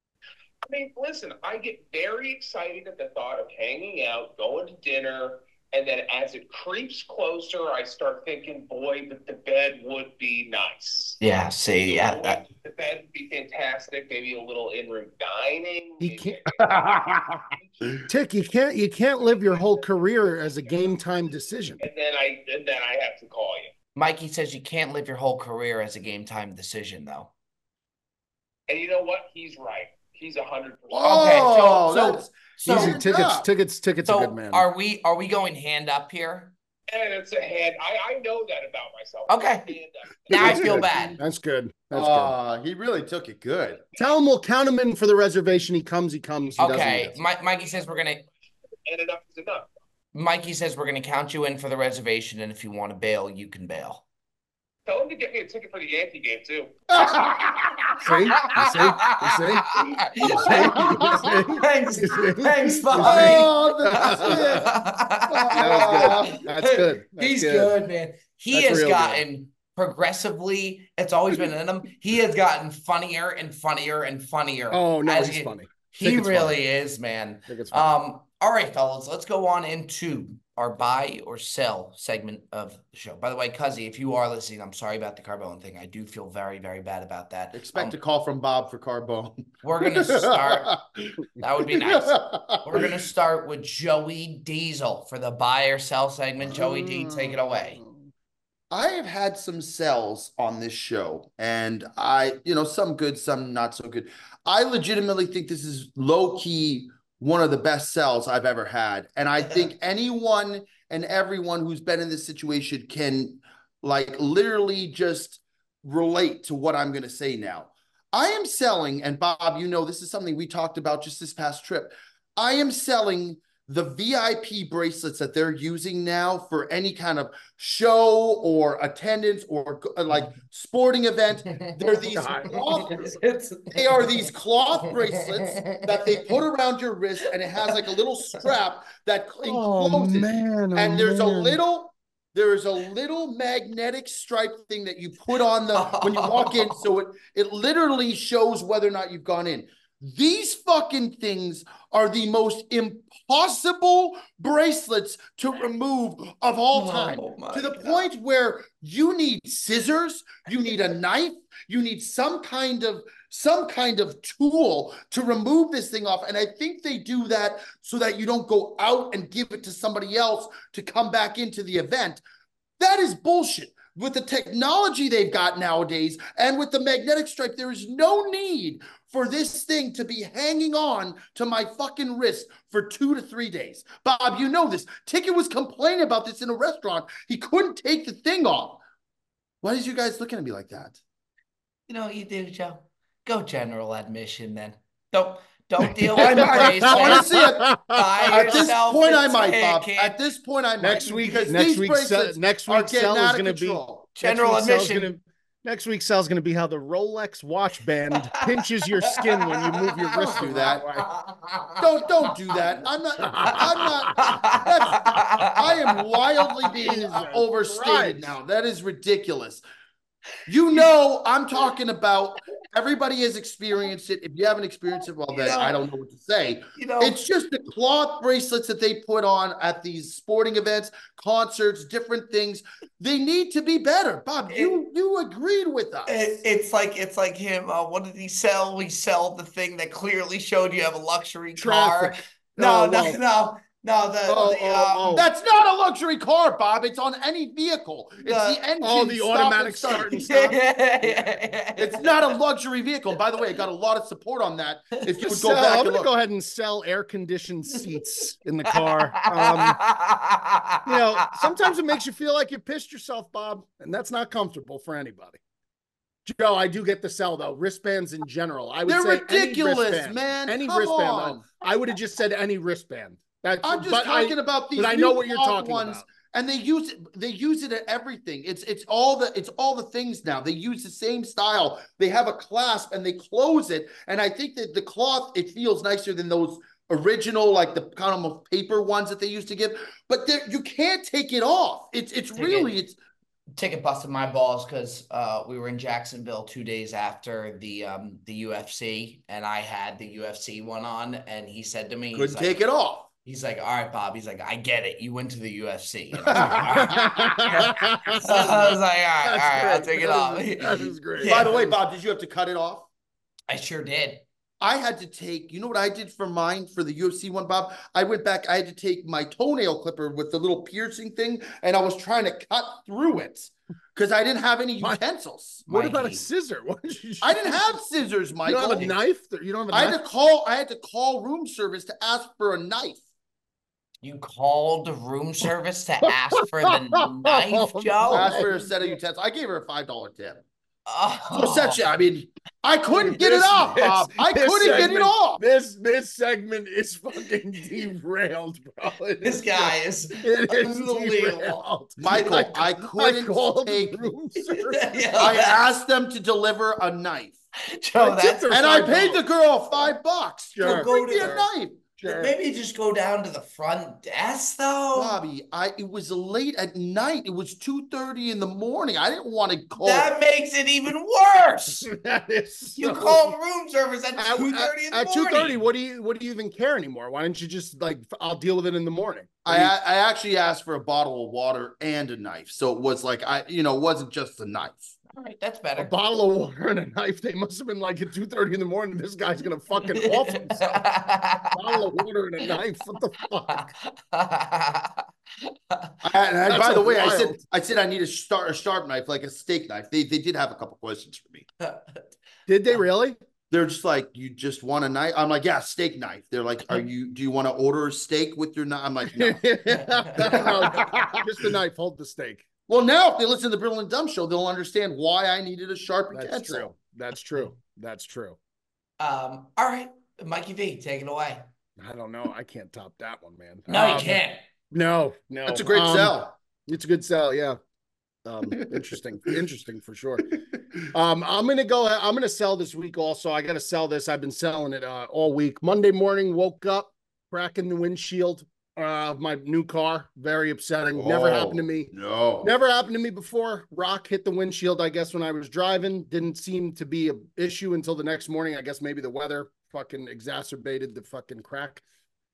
I mean, listen, I get very excited at the thought of hanging out, going to dinner, And then as it creeps closer, I start thinking, boy, but the bed would be nice. Yeah, see, yeah. The bed would be fantastic. Maybe a little in-room dining. You can't, Tick, you can't live your whole career as a game time decision. And then I have to call you. Mikey says you can't live your whole career as a game time decision, though. And you know what? He's right. He's 100%. Okay, so easy. Ticket's a good man. Are we going hand up here? And it's a hand. I know that about myself. Okay. Now I feel bad. That's good. That's good. He really took it good. Tell him we'll count him in for the reservation. He comes. He Okay. Mikey says we're gonna. And enough is enough. Mikey says we're gonna count you in for the reservation, and if you want to bail, you can bail. Tell him to get me a ticket for the Yankee game too. Thanks, Bobby. Oh, that's good. He's good, man. He has gotten progressively. It's always been in him. He has gotten funnier and funnier and funnier. Oh no, he's funny. He really is, man. All right, fellas, let's go on into our buy or sell segment of the show. By the way, Cuzzy, if you are listening, I'm sorry about the Carbone thing. I do feel very, very bad about that. Expect a call from Bob for Carbone. We're going to start. That would be nice. We're going to start with Joey Diesel for the buy or sell segment. Joey D, take it away. I have had some sells on this show, and some good, some not so good. I legitimately think this is low-key one of the best sells I've ever had. And I think anyone and everyone who's been in this situation can literally just relate to what I'm going to say now. I am selling, and Bob, this is something we talked about just this past trip. I am selling the VIP bracelets that they're using now for any kind of show or attendance or sporting event. They're these they are these cloth bracelets that they put around your wrist, and it has a little strap that encloses. And there's a little magnetic stripe thing that you put on when you walk in, so it literally shows whether or not you've gone in. These fucking things are the most impossible bracelets to remove of all time, to the point where you need scissors, you need a knife, you need some kind of tool to remove this thing off. And I think they do that so that you don't go out and give it to somebody else to come back into the event. That is bullshit. With the technology they've got nowadays and with the magnetic stripe, there is no need for this thing to be hanging on to my fucking wrist for 2 to 3 days. Bob, you know this. Ticket was complaining about this in a restaurant. He couldn't take the thing off. Why is you guys looking at me like that? You know what you do, Joe? Go general admission then. Don't deal with the bracelet. I want to see it. At this point, I might, Bob. At this point, I might. Next week's sell is going to be general admission. Next week's sell is going to be how the Rolex watch band pinches your skin when you move your wrist through that way. Don't do that. I am wildly being overstated now. That is ridiculous. I'm talking about, everybody has experienced it. If you haven't experienced it, well, then I don't know what to say. It's just the cloth bracelets that they put on at these sporting events, concerts, different things. They need to be better. Bob, you agreed with us. It's like him. What did he sell? We sell the thing that clearly showed you have a luxury car. No. That's not a luxury car, Bob. It's on any vehicle. It's the engine. The automatic start and stop. It's not a luxury vehicle. By the way, it got a lot of support on that. If you would go back, I'm going to go ahead and sell air-conditioned seats in the car. Sometimes it makes you feel like you pissed yourself, Bob, and that's not comfortable for anybody. Joe, I do get the sell though. Wristbands in general, I would say ridiculous, man. Any Come wristband. on. I would have just said any wristband. I'm just talking about these. But I know what you're talking ones, about. And they use it at everything. It's all the things now. They use the same style. They have a clasp and they close it. And I think that the cloth, it feels nicer than those original, the kind of paper ones that they used to give. But you can't take it off. It's Ticket busted my balls because we were in Jacksonville 2 days after the UFC, and I had the UFC one on, and he said to me, couldn't take it off. He's like, all right, Bob. He's like, I get it. You went to the UFC. And I was like, all right. I was like, all right, I'll take it off. That is great. By the way, Bob, did you have to cut it off? I sure did. I had to take, you know what I did for mine for the UFC one, Bob? I went back, I had to take my toenail clipper with the little piercing thing, and I was trying to cut through it because I didn't have any utensils. What about a Mikey. scissor? What did you I didn't have scissors, You Michael. don't have a knife? You don't have a knife? I had to call room service to ask for a knife. You called room service to ask for the knife, Joe? Ask for a set of utensils. I gave her a $5 tip. So Oh. essentially, I mean, I couldn't get it off, Bob. I couldn't get it off. This segment is fucking derailed, bro. This guy is It is unbelievable. derailed. Michael, I couldn't called take. room service. Yeah, I that's- asked them to deliver a knife, Joe, that's and I paid the girl $5. Sure. To bring me Go to a her. knife. Sure. maybe just go down to the front desk though. Bobby, it was late at night. It was 2:30 in the morning. I didn't want to call. That makes it even worse. That is You so- called room service at 2:30 in the at morning. 2:30. What do you even care anymore? Why don't you just like I'll deal with it in the morning? I actually asked for a bottle of water and a knife, so it was like it wasn't just a knife. All right, that's A better. bottle of water and a knife. They must have been like at 2:30 in the morning. This guy's gonna fucking off himself. Bottle of water and a knife. What the fuck? And by the way, wild. I said I need a sharp knife, like a steak knife. They did have a couple questions for me. Did they really? They're just like, you just want a knife? I'm like, yeah, steak knife. They're like, do you want to order a steak with your knife? I'm like, no. No, just the knife. Hold the steak. Well, now if they listen to the Brittle and Dumb show, they'll understand why I needed a sharp That's utensil. true. That's true. That's true. All right, Mikey V, take it away. I don't know. I can't top that one, man. No, you can't. No. That's a great sell. It's a good sell, yeah. Interesting for sure. I'm gonna sell this week also. I gotta sell this. I've been selling it all week. Monday morning, woke up, cracking the windshield of my new car. Very upsetting. Never happened to me. No. Never happened to me before. Rock hit the windshield, I guess, when I was driving. Didn't seem to be an issue until the next morning. I guess maybe the weather fucking exacerbated the fucking crack.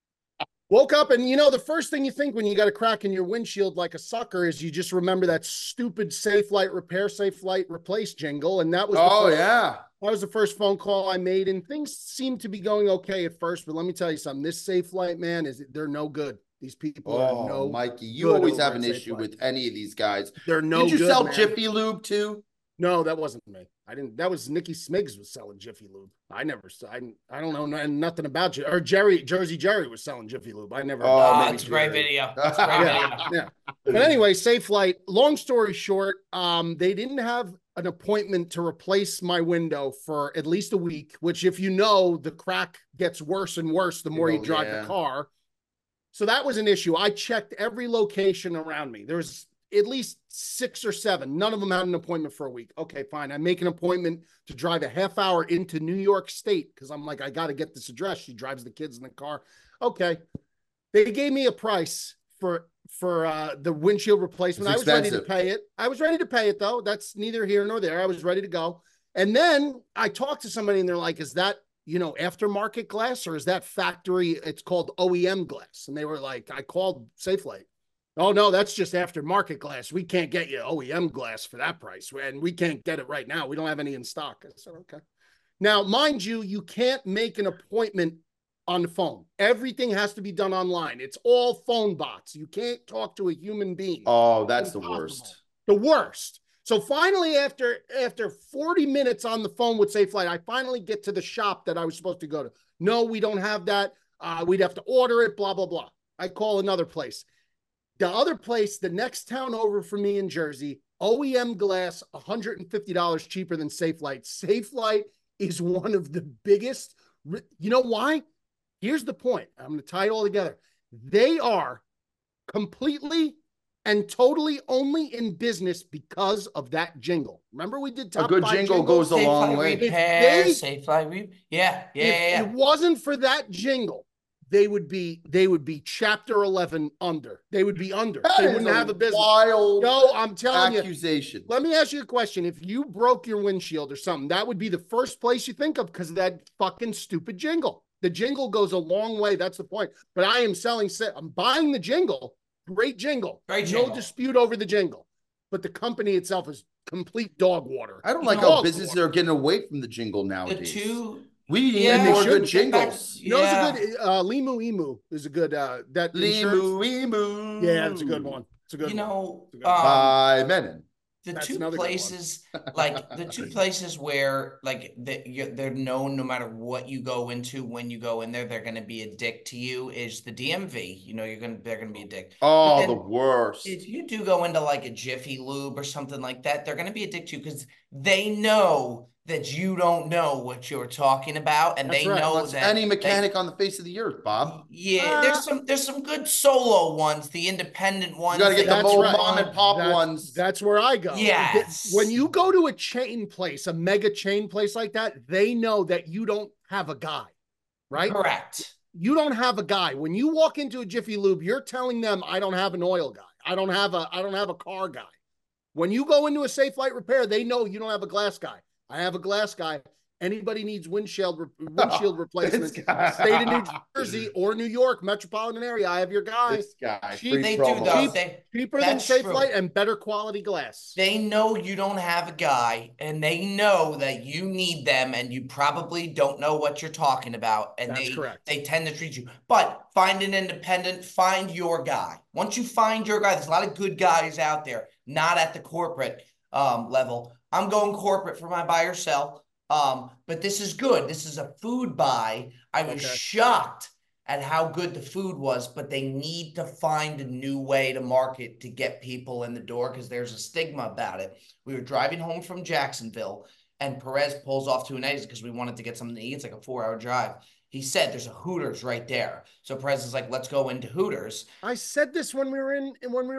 Woke up and, the first thing you think when you got a crack in your windshield like a sucker is you just remember that stupid Safe Light Repair, Safe Light Replace jingle. And that was Yeah. that was the first phone call I made. And things seemed to be going okay at first. But let me tell you something. This Safe Light, man, they're no good. These people are no Mikey, you good always over have at an Safe issue Light. with any of these guys. They're no Did you good, sell man. Jiffy Lube too? No, that wasn't me. I didn't. That was Nikki Smiggs was selling Jiffy Lube. I don't know nothing about you. Or Jersey Jerry was selling Jiffy Lube. I never. Oh, It's a great video. It's a great video. Yeah. But anyway, Safe Light. Long story short, they didn't have an appointment to replace my window for at least a week. Which, if you know, the crack gets worse and worse the more you drive the car. So that was an issue. I checked every location around me. There's at least 6 or 7. None of them had an appointment for a week. Okay, fine. I make an appointment to drive a half hour into New York State because I'm like, I got to get this address. She drives the kids in the car. Okay. They gave me a price for the windshield replacement. I was ready to pay it. I was ready to pay it, though. That's neither here nor there. I was ready to go. And then I talked to somebody and they're like, is that, aftermarket glass or is that factory? It's called OEM glass. And they were like, I called Safe Light. Oh, no, that's just aftermarket glass. We can't get you OEM glass for that price. And we can't get it right now. We don't have any in stock. I said, okay. Now, mind you, you can't make an appointment on the phone. Everything has to be done online. It's all phone bots. You can't talk to a human being. Oh, that's Impossible. the worst. The worst. So finally, after 40 minutes on the phone with Safe Light, I finally get to the shop that I was supposed to go to. No, we don't have that. We'd have to order it, blah, blah, blah. I call another place. The other place, the next town over for me in Jersey, OEM glass, $150 cheaper than Safe Light. Safe Light is one of the biggest. You know why? Here's the point. I'm going to tie it all together. They are completely and totally only in business because of that jingle. Remember we did top A good 5 jingle jingles? goes a long way. Repair, Safe Light Repair. Yeah. If it wasn't for that jingle, they would be chapter 11 under. They would be under. They wouldn't have a business. Wild No, I'm telling you. accusation. Let me ask you a question. If you broke your windshield or something, that would be the first place you think of because of that fucking stupid jingle. The jingle goes a long way. That's the point. But I am I'm buying the jingle. Great jingle. Great No jingle. dispute over the jingle. But the company itself is complete dog water. I don't like how businesses are getting away from the jingle nowadays. We need more good jingles. You know, it's a good Limu Emu is a good that Limu Emu. Yeah, it's a good one. It's a good one. By Menon. The two places, like the two places where like they're known no matter what you go into, when you go in there, they're going to be a dick to you is the DMV. You know, they're going to be a dick. Oh, the worst. If you do go into like a Jiffy Lube or something like that, they're going to be a dick to you because they know that you don't know what you're talking about, and know that any mechanic on the face of the earth, Bob. Yeah, there's some good solo ones, the independent ones. You got to get the mom and pop ones. That's where I go. Yes. When you go to a chain place, a mega chain place like that, they know that you don't have a guy, right? Correct. You don't have a guy. When you walk into a Jiffy Lube, you're telling them, I don't have an oil guy. I don't have a car guy. When you go into a Safe Light Repair, they know you don't have a glass guy. I have a glass guy. Anybody needs windshield replacement, state of New Jersey or New York metropolitan area, I have your guy. This guy. Cheaper than Safe Light and better quality glass. They know you don't have a guy, and they know that you need them, and you probably don't know what you're talking about. And they tend to treat you. But find an independent, find your guy. Once you find your guy, there's a lot of good guys out there, not at the corporate level. I'm going corporate for my buy or sell. But this is good. This is a food buy. I was shocked at how good the food was, but they need to find a new way to market to get people in the door because there's a stigma about it. We were driving home from Jacksonville, and Perez pulls off to an exit because we wanted to get something to eat. It's like a 4-hour drive. He said there's a Hooters right there. So Perez is like, let's go into Hooters. I said this when we were in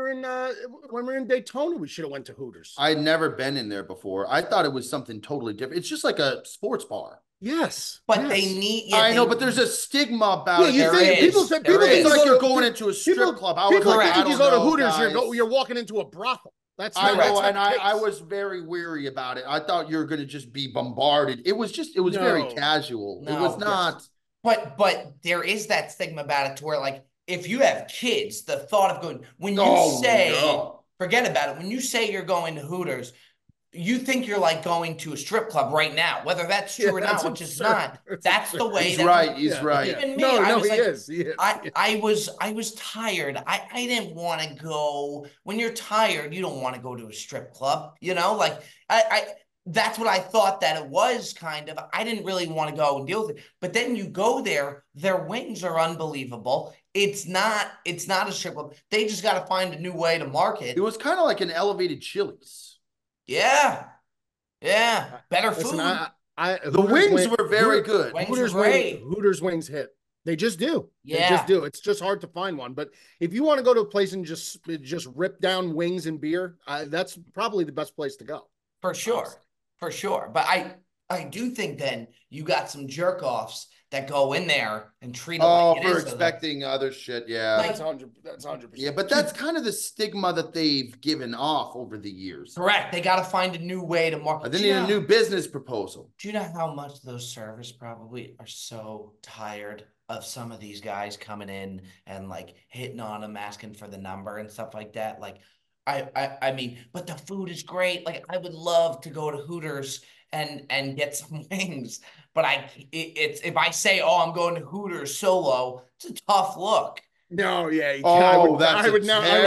Daytona. We should have went to Hooters. I'd never been in there before. I thought it was something totally different. It's just like a sports bar. Yes, but they need. I know, but there's a stigma about it. You think people think like you're going into a strip club. I was like, if you go to Hooters, you're walking into a brothel. That's I know, and I was very weary about it. I thought you were going to just be bombarded. It was very casual. It was not. But there is that stigma about it to where, like, if you have kids, the thought of going, when you forget about it, when you say you're going to Hooters, you think you're like going to a strip club right now, whether that's true or not, which is not. That's the way. He's right. He's right. Even me, he is. I was tired. I didn't want to go. When you're tired, you don't want to go to a strip club. You know, like that's what I thought that it was kind of. I didn't really want to go and deal with it. But then you go there, their wings are unbelievable. It's not a strip club. They just got to find a new way to market. It was kind of like an elevated Chili's. Yeah. Better food. The wings were very good. Hooters wings hit. They just do. Yeah. They just do. It's just hard to find one. But if you want to go to a place and just rip down wings and beer, that's probably the best place to go. For sure. But I do think then you got some jerk offs that go in there and treat it like it is. For expecting other shit, yeah. That's 100%. Yeah, but that's kind of the stigma that they've given off over the years. Correct. They got to find a new way to market. They need a new business proposal. Do you know how much those servers probably are so tired of some of these guys coming in and like hitting on them, asking for the number and stuff like that? Like, I mean, but the food is great. Like, I would love to go to Hooters and get some wings. But it's if I say, I'm going to Hooters solo, it's a tough look. No, yeah. I would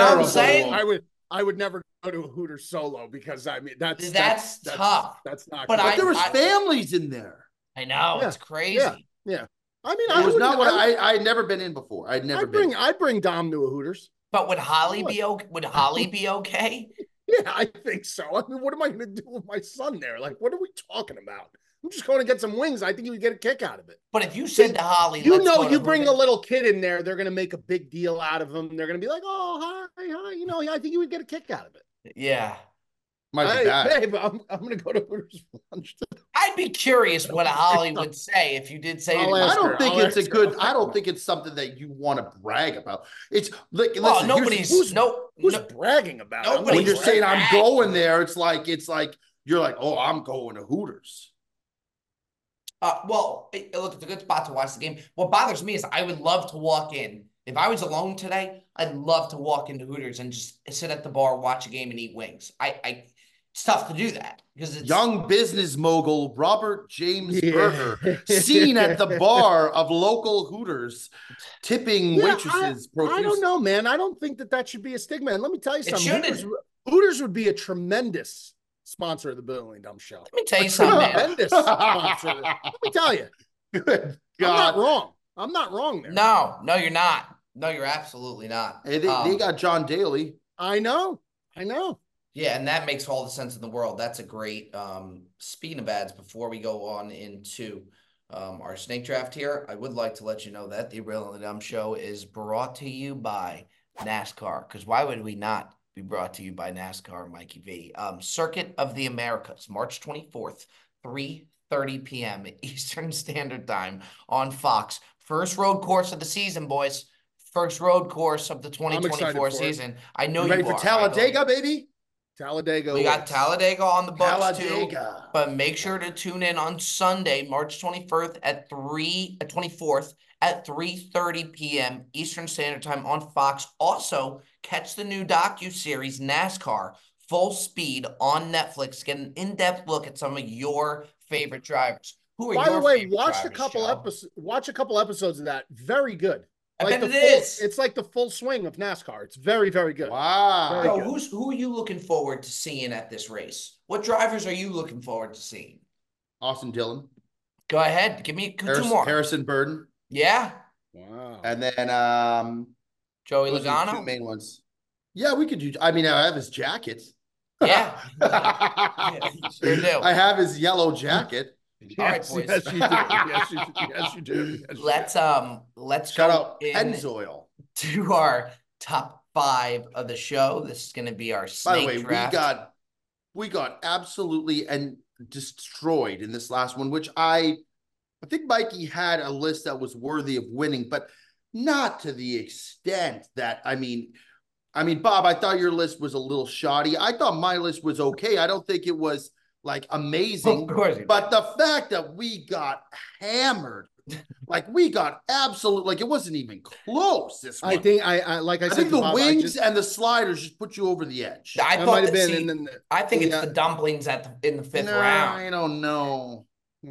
never go to a Hooters solo because I mean that's tough. That's not. But there was families in there. I know it's crazy. Yeah. I mean, it was not what I'd never been in before. I'd bring Dom to a Hooters. But would Holly be okay? Would Holly be okay? Yeah, I think so. I mean, what am I going to do with my son there? Like, what are we talking about? I'm just going to get some wings. I think you would get a kick out of it. But if you said to Holly, you bring a little kid in there, they're going to make a big deal out of him. They're going to be like, hi. You know, I think you would get a kick out of it. Yeah. Might be bad. Babe, I'm going to go to Hooters for lunch today. I'd be curious what Holly would say if you did say. I don't think it's something that you want to brag about. It's like, listen, who's bragging about it? When you're saying I'm going there, it's like you're like, I'm going to Hooters. Look, it's a good spot to watch the game. What bothers me is I would love to walk in. If I was alone today, I'd love to walk into Hooters and just sit at the bar, watch a game, and eat wings. It's tough to do that because it's young business mogul Robert James Berger seen at the bar of local Hooters tipping waitresses. I don't know, man. I don't think that should be a stigma. And let me tell you something. Hooters would be a tremendous sponsor of the Bill and Dumb Show. Let me tell you something, tremendous sponsor. Let me tell you. Good God. I'm not wrong. I'm not wrong there. No, you're not. No, you're absolutely not. Hey, they got John Daly. I know. Yeah, and that makes all the sense in the world. That's a great speaking of ads. Before we go on into our snake draft here, I would like to let you know that the Real and Dumb Show is brought to you by NASCAR. Because why would we not be brought to you by NASCAR, Mikey V? Circuit of the Americas, March 24th, 3:30 p.m. Eastern Standard Time on Fox. First road course of the season, boys. First road course of the 2024 season. I know you ready for Talladega, baby. Talladega. We got Talladega on the books too. But make sure to tune in on Sunday, March 24th at 3:30 p.m. Eastern Standard Time on Fox. Also, catch the new docuseries NASCAR Full Speed on Netflix. Get an in-depth look at some of your favorite drivers. Who are By your the way, favorite watch drivers, watch a couple episodes of that. Very good. I bet it is. It's like the full swing of NASCAR. It's very, very good. Wow. So who are you looking forward to seeing at this race? What drivers are you looking forward to seeing? Austin Dillon. Go ahead. Give me two more. Harrison Burton. Yeah. Wow. And then Joey those are the Logano. two main ones. Yeah, we could do. I mean, I have his jacket. Yeah. Sure do. I have his yellow jacket. All right, boys. Yes, you do. Yes, you do. Let's Shout go out Pennzoil. to our top 5 of the show. This is going to be our snake By the way, draft. we got absolutely and destroyed in this last one, which I think Mikey had a list that was worthy of winning, but not to the extent that I mean, Bob, I thought your list was a little shoddy. I thought my list was okay. I don't think it was like amazing, but the fact that we got hammered, like we got absolute, like it wasn't even close. This one. I think I think the wings and the sliders just put you over the edge. I thought I think it's the dumplings in the 5th round. I don't know.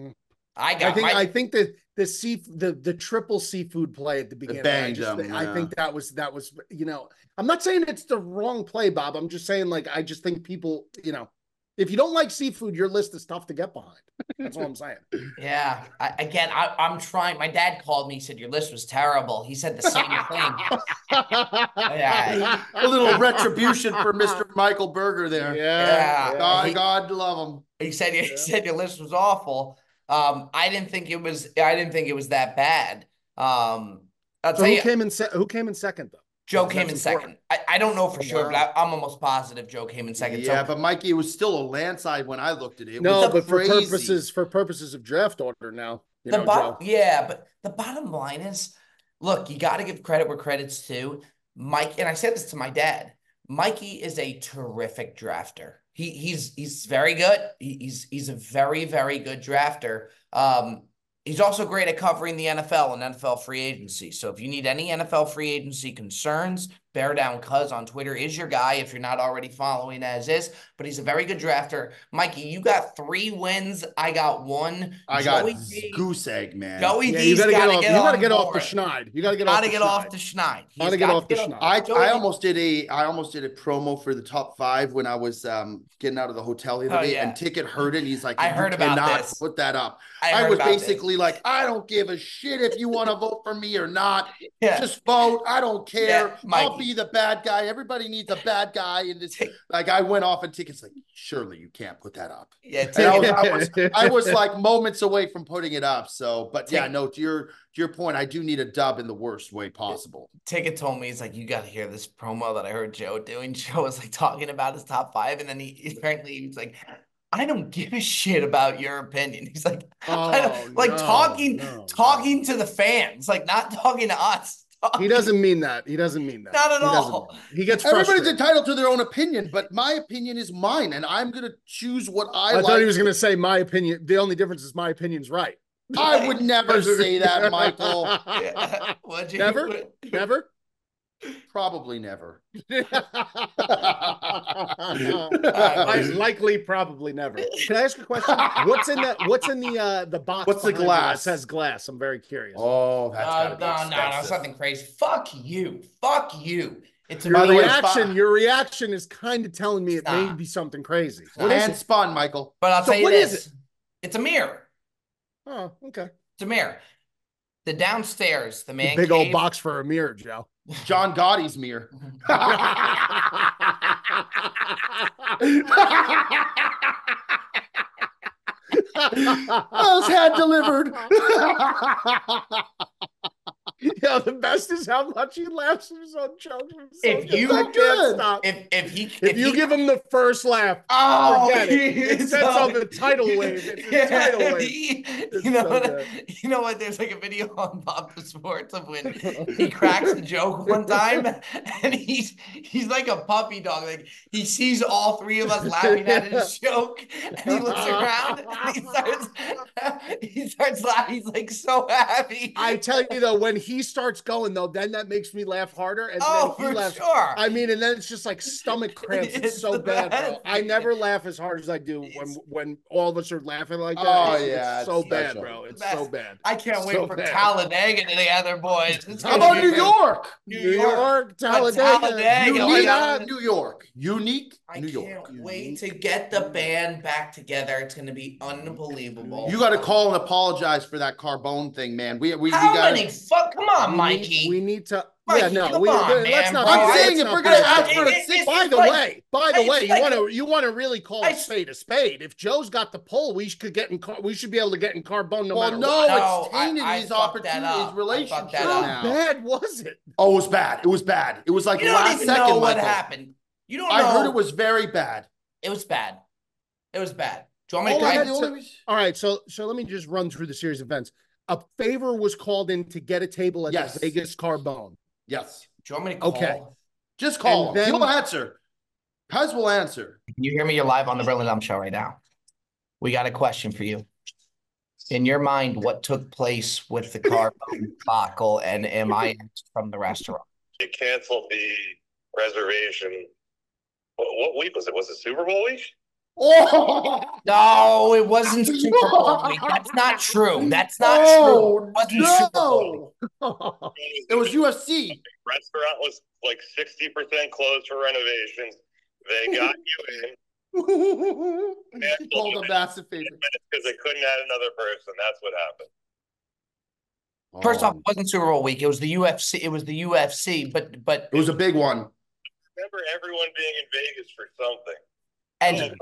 I think that the triple seafood play at the beginning. I think that was I'm not saying it's the wrong play, Bob. I'm just saying I just think people if you don't like seafood, your list is tough to get behind. That's what I'm saying. Yeah. I'm trying. My dad called me. He said, your list was terrible. He said the same thing. Yeah. A little retribution for Mr. Michael Berger there. Yeah. God love him. He said your list was awful. I didn't think it was that bad. Who came in second, though? Joe came in second. I don't know for sure, but I'm almost positive Joe came in second. Yeah, but Mikey, it was still a landslide when I looked at it. But for purposes of draft order now, but the bottom line is, look, you got to give credit where credit's due. Mike, and I said this to my dad. Mikey is a terrific drafter. He's very good. He's a very, very good drafter. He's also great at covering the NFL and NFL free agency. So if you need any NFL free agency concerns, Bear Down Cuz on Twitter is your guy if you're not already following as is. But he's a very good drafter. Mikey, you got 3 wins. I got 1. I got goose egg, man. Joey D's got to get off the schneid. You got to get off the schneid. I almost did a promo for the top 5 when I was getting out of the hotel the other day, and Ticket heard it. And he's like, I heard about this. Put that up. I was basically like, I don't give a shit if you want to vote for me or not. Just vote. I don't care. I'll be the bad guy. Everybody needs a bad guy in this. Like I went off and Ticket's like, surely you can't put that up. Yeah, I was like moments away from putting it up. So, but to your point, I do need a dub in the worst way possible. Ticket told me, he's like, you got to hear this promo that I heard Joe doing. Joe was like talking about his top 5, and then he was like, I don't give a shit about your opinion. He's like, talking to the fans, like not talking to us. He doesn't mean that. Not at all. He gets frustrated. Everybody's entitled to their own opinion, but my opinion is mine, and I'm going to choose what I like. I thought he was going to say my opinion. The only difference is my opinion's right. I would never say that, Michael. Yeah. What'd you Never? Never? Probably never. Likely, probably never. Can I ask a question? What's in the box? What's the behind you glass? that says glass? I'm very curious. Oh, that's gotta be No, expensive. something crazy. Fuck you. Fuck you. It's a Your By the way, reaction is kind of telling me it may Stop. be something crazy. What is it? Spun, Michael. But I'll So tell you what is this. It's a mirror. Oh, okay. It's a mirror. The downstairs, the man Big old cave. box for a mirror, Joe. John Gotti's mirror. I was hand delivered. Yeah, the best is how much he laughs at his own jokes. If you- I can't stop. If you give him the first laugh, forget it. It sets off a tidal wave. It's a tidal wave. You know what? There's like a video on Pop the Sports of when he cracks a joke one time, and he's like a puppy dog. Like he sees all three of us laughing at his joke, and he looks around and he starts laughing. He's like so happy. I tell you though, when he starts going though, then that makes me laugh harder. And Oh, then he for laughs. sure. I mean, and then it's just like stomach cramps. It's It's so the bad, bro. best. I never laugh as hard as I do when all of us are laughing like that. Oh, It's yeah, so it's bad, special. bro. It's Best. so bad. I can't wait So for bad. Talladega to the other boys. It's How gonna about be New great. York? New York, Talladega. Talladega, Why Unique not? New York. Unique I New can't York. wait to get the band back together. It's going to be unbelievable. You got to call and apologize for that Carbone thing, man. We How got. many fuck? Come on, Mikey. We need to. Mikey, yeah, no, come we, on, let's man, not. bro. I'm let's saying if not we're put gonna it ask that for way. a six, By the like- way, it's like- you want to really call I- a spade a spade. If Joe's got the pull, we should be able to get in Carbone no Well, matter no, what. No, it's tainted I his fucked that opportunity, up. his I fucked relationship that How up. now. bad was it? Oh, it was bad. It was bad. It was like You don't last even second. know what Michael. happened. You don't know. I heard it was very bad. It was bad. It was bad. Do you want me Oh, to? I- that's the only- All right, so let me just run through the series of events. A favor was called in to get a table at Yes. the Vegas Carbone. Yes. Do you want me to call? Okay. Just call And him. then- He'll answer. Pez will answer. Can you hear me? You're live on the Brilliant Dumb Show right now. We got a question for you. In your mind, what took place with the Carbone debacle, and am I from the restaurant? You canceled the reservation. What week was it? Was it Super Bowl week? Oh, No, it wasn't Super Bowl week. That's not true. That's not true. oh It wasn't Super Bowl week. no. It was UFC. Restaurant was like 60% closed for renovations. They got you in He called a massive favor. because they couldn't add another person. That's what happened. First off, it wasn't Super Bowl week. It was the UFC. It was the UFC. But It was a big one. Remember everyone being in Vegas for something. and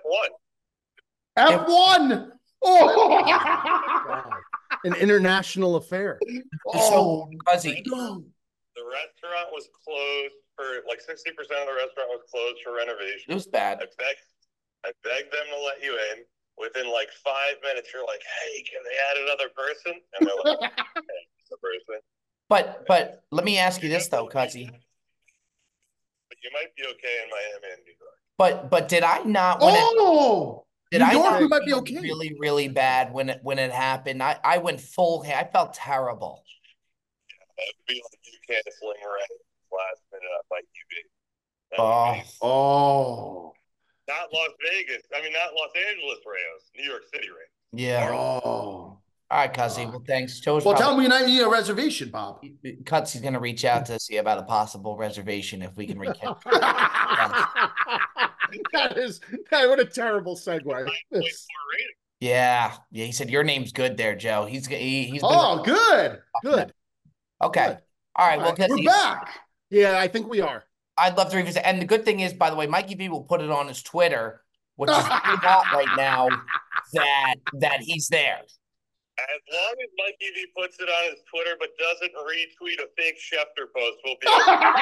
F1. F1. Oh, Wow. An international affair. oh Fuzzy. no. The restaurant was closed for like 60% of the restaurant was closed for It renovation. was bad. I begged them to let you in. Within like 5 minutes, you're like, "Hey, can they add another person?" And they're like, "Hey, the person." But let me ask you this though, Cuzzy. But you might be okay in Miami and New York. But did I not when it Oh, did New I York, not we might be feel okay. really, really bad when it happened? I went full I felt terrible. It would be like you canceling right last minute up by QB. Oh, Oh, Not Las Vegas. I mean, not Los Angeles Rams. New York City Rams. yeah. oh. All right, Cuzzy. Well, thanks. Joe's Well, tell probably, me you need a reservation, Bob. Cutsy's gonna reach out to see about a possible reservation if we can reach out. What a terrible segue. 9.4 rating. Yeah. He said your name's good there, Joe. He's been Oh, good. Good. okay. good. All right. Well, All right, We're Cuzzy, back. Yeah, I think we are. I'd love to revisit. And the good thing is, by the way, Mikey V will put it on his Twitter, which is really hot right now, that he's there. As long as Mikey V puts it on his Twitter but doesn't retweet a fake Schefter post, we'll be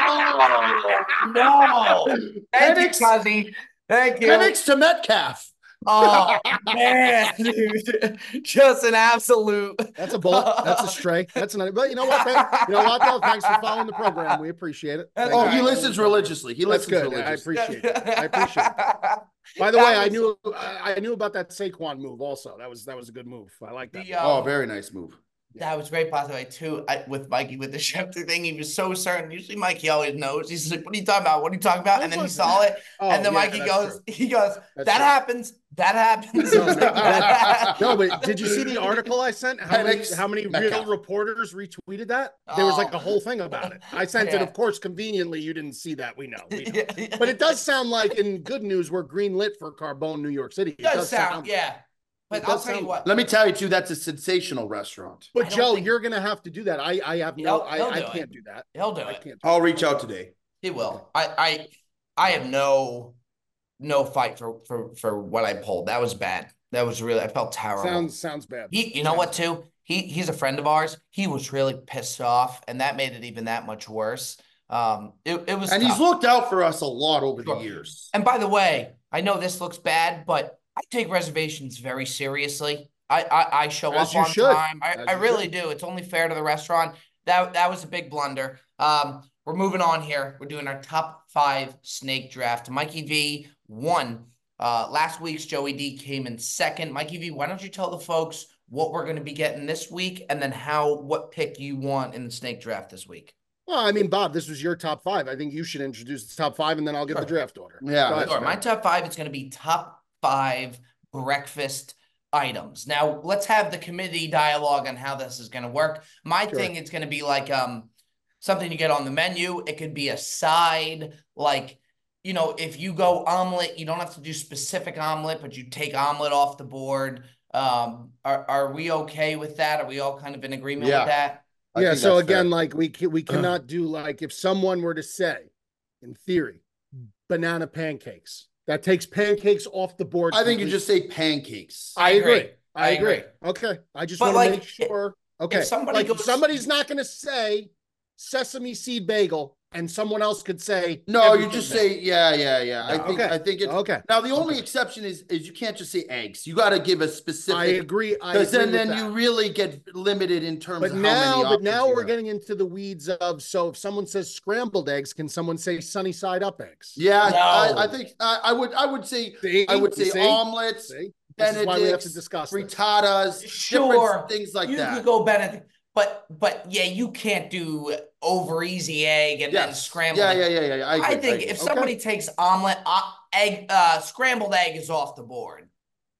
No. Thank you, Penix, Cuzzy. Thank you. Penix to Metcalf. Oh man, dude. Just an absolute. That's a bullet. That's a stray. That's another. But you know what? Though? Thanks for following the program. We appreciate it. That's Thank Oh, you. he listens religiously. He That's listens good. I religiously. appreciate it. I appreciate it. By the way, That was I knew about that Saquon move also. That was a good move. I like that. the Oh, very nice move. that was great, by the way, too. With Mikey with the Schefter thing, he was so certain. Usually, Mikey always knows. He's like, "What are you talking about? What are you talking about?" And then he saw it, Oh, and then yeah, Mikey that's goes, true. "He goes, That's that true. happens. That happens." No, but did you see the article I sent? How many real Metcalf. reporters retweeted that? There was like a whole thing about it. I sent it, Yeah. of course, conveniently. You didn't see that. We know. Yeah. But it does sound like, in good news, we're greenlit for Carbone, New York City. It does sound, yeah. But it I'll does tell you sound- what. Let me tell you too, that's a sensational restaurant. But I don't Joe, think- you're gonna have to do that. I have no. He'll I do it. can't do that. He'll do I it. can't. Do I'll reach out today. He will. I have no fight for what I pulled. That was bad. That was really. I felt terrible. Sounds bad. You know what, too? He's a friend of ours. He was really pissed off, and that made it even that much worse. It was And tough. he's looked out for us a lot over the Sure. years. And by the way, I know this looks bad, but I take reservations very seriously. I show As up you on should. time. As I you really should. do. It's only fair to the restaurant. That was a big blunder. We're moving on here. We're doing our top 5 snake draft. Mikey V won. Last week's Joey D came in second. Mikey V, why don't you tell the folks what we're going to be getting this week, and then what pick you want in the snake draft this week? Well, I mean, Bob, this was your top 5. I think you should introduce the top 5, and then I'll give Sure. the draft order. Yeah, Go ahead, Sure. Scott. My top 5 is going to be top 5 breakfast items. Now, let's have the committee dialogue on how this is going to work. My Sure. thing, it's going to be like something you get on the menu. It could be a side, like, if you go omelet, you don't have to do specific omelet, but you take omelet off the board. Are we okay with that? Are we all kind of in agreement Yeah. with that? I Yeah. think So that's fair. again, like we cannot do, like, if someone were to say, in theory, banana pancakes, that takes pancakes off the board. I think you completely. just say pancakes. I agree. I agree. Okay. I just But, want to like, make sure. Okay. somebody Like, goes- somebody's not going to say sesame seed bagel, and someone else could say No, you everything just bagel. say yeah. I think it's Okay. now the only Okay. exception is you can't just say eggs. You got to give a I specific, agree. because then you really get limited in terms But of how many now options you we're have. getting into the weeds of, so if someone says scrambled eggs, can someone say sunny side up eggs? Yeah, No. I think I would say See? I would say You see? omelets, See? This is why we have to Benedicts, discuss this. frittatas, Sure, different things like you that. could go Benedict, but yeah, you can't do over easy egg and then Yes. scrambled Yeah, egg. yeah. I think agree. if somebody takes omelet, egg, scrambled egg is off the board.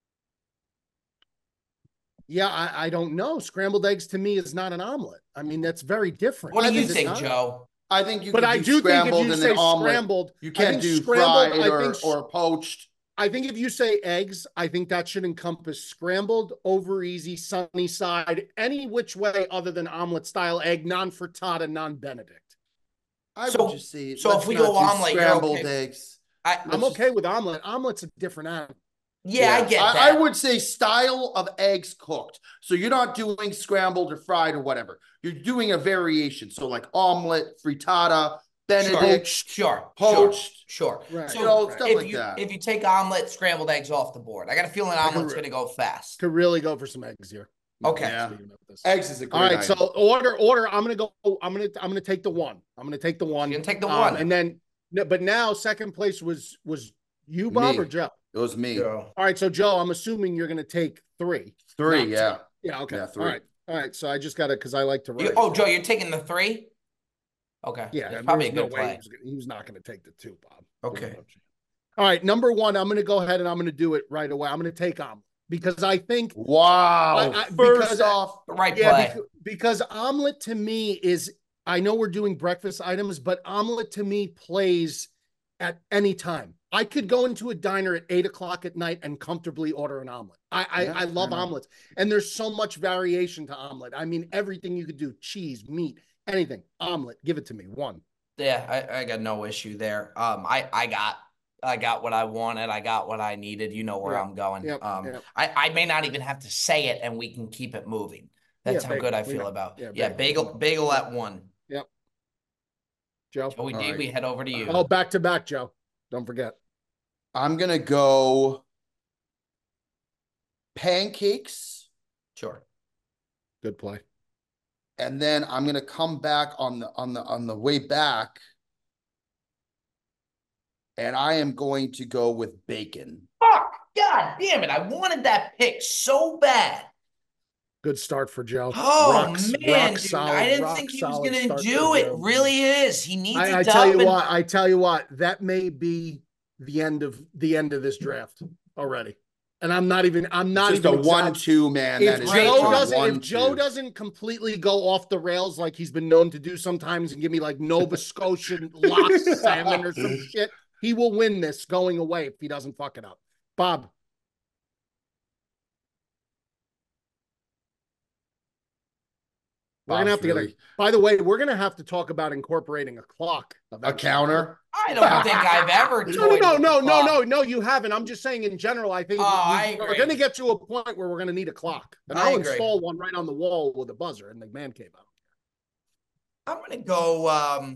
Yeah, I don't know. Scrambled eggs to me is not an omelet. I mean, that's very different. What do you Is it think, not? Joe? I think you But could I do do think if scrambled you and say then omelet. scrambled, You I can't think do scrambled, fried I think or poached. I think if you say eggs, I think that should encompass scrambled, over easy, sunny side, any which way other than omelet style egg, non frittata, non Benedict. I So- would just say so let's if we not go do omelet, you're scrambled okay? eggs. I'm okay with omelet. Omelet's a different animal. Yeah, I get that. I would say style of eggs cooked. So you're not doing scrambled or fried or whatever. You're doing a variation. So like omelet, frittata, Benedict, Sure. Right. You stuff if like you that. if you take omelet, scrambled eggs off the board, I got a feeling omelet's going to go fast. Could really go for some eggs here. Okay. Yeah. Speaking of this. Eggs is a great All right, item. so order. I'm gonna take the one. I'm gonna take the one. You're gonna take the one. and then, but now second place was you, Bob, Me. or Joe? It was me. All right, so Joe, I'm assuming you're gonna take 3. Three, Not yeah. two. Yeah. Okay. Yeah, 3. All right. So I just got to, because I like to write. Joe, you're taking the 3? Okay. Yeah, That's probably a there's good no way play. he was not going to take the 2, Bob. Okay. All right, number 1. I'm going to go ahead and I'm going to do it right away. I'm going to take omelet because I think Wow. because First off, The right yeah, play. because omelet to me is, I know we're doing breakfast items, but omelet to me plays at any time. I could go into a diner at 8:00 at night and comfortably order an omelet. I love omelets, and there's so much variation to omelet. I mean, everything you could do, cheese, meat, anything. Omelet, give it to me. 1. Yeah, I got no issue there. I got what I wanted. I got what I needed. You know where Yeah. I'm going. Yep, yep. I may not even have to say it, and we can keep it moving. That's Yeah, how good I bagel, feel yeah. about. Yeah, Yeah, bagel at 1. Joe. Joey All D, right. we head over to you. Oh, back to back, Joe. Don't forget. I'm going to go pancakes, Sure. Good play. and then I'm going to come back on the way back, And I am going to go with bacon. Fuck! God damn it! I wanted that pick so bad. Good start for Joe. Oh man, rock dude! solid, I didn't rock think he was solid gonna start do for it. Joe. Really is. He needs a I tell dub. you what. I tell you what. That may be the end of this draft already. And I'm not even. Just a 1-2, man. If That is great Joe choice. doesn't, if 1-2. Joe doesn't completely go off the rails like he's been known to do sometimes, and give me like Nova Scotian lock salmon or some shit, he will win this going away if he doesn't fuck it up. Bob. We're gonna have to get by the way, we're gonna have to talk about incorporating a clock. A counter. I don't think I've ever. No, you haven't. I'm just saying in general, I think we're gonna get to a point where we're gonna need a clock. And I'll install one right on the wall with a buzzer in the man cave. I'm gonna go.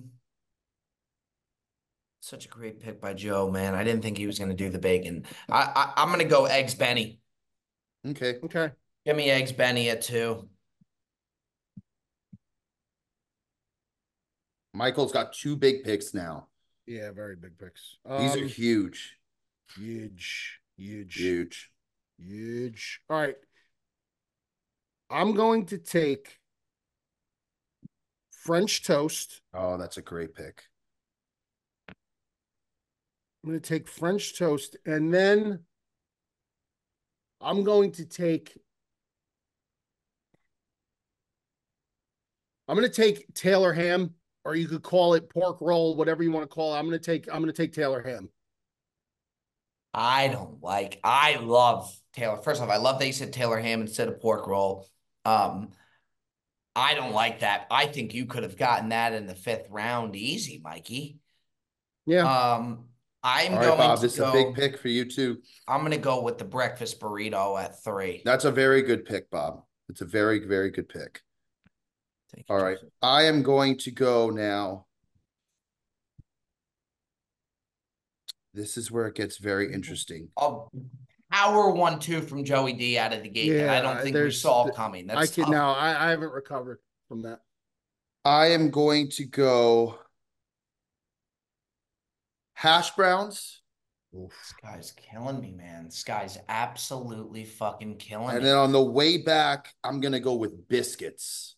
Such a great pick by Joe, man. I didn't think he was gonna do the bacon. I'm gonna go eggs Benny. Okay. Give me eggs Benny at 2. Michael's got 2 big picks now. Yeah, very big picks. These are huge. Huge. All right. I'm going to take French toast. Oh, that's a great pick. I'm going to take French toast, and then I'm going to take Taylor ham, or you could call it pork roll, whatever you want to call it. I'm going to take Taylor ham. I love Taylor. First off, I love that you said Taylor ham instead of pork roll. I don't like that. I think you could have gotten that in the 5th round easy, Mikey. Yeah. I'm going Bob, this is a big pick for you too. I'm going to go with the breakfast burrito at 3. That's a very good pick, Bob. It's a very, very good pick. Thank you, all right. Joseph. I am going to go now. This is where it gets very interesting. Power 1-2 from Joey D out of the gate. Yeah, I don't think we saw coming. That's I haven't recovered from that. I am going to go hash browns. Oof. This guy's killing me, man. This guy's absolutely fucking killing me. And then on the way back, I'm going to go with biscuits.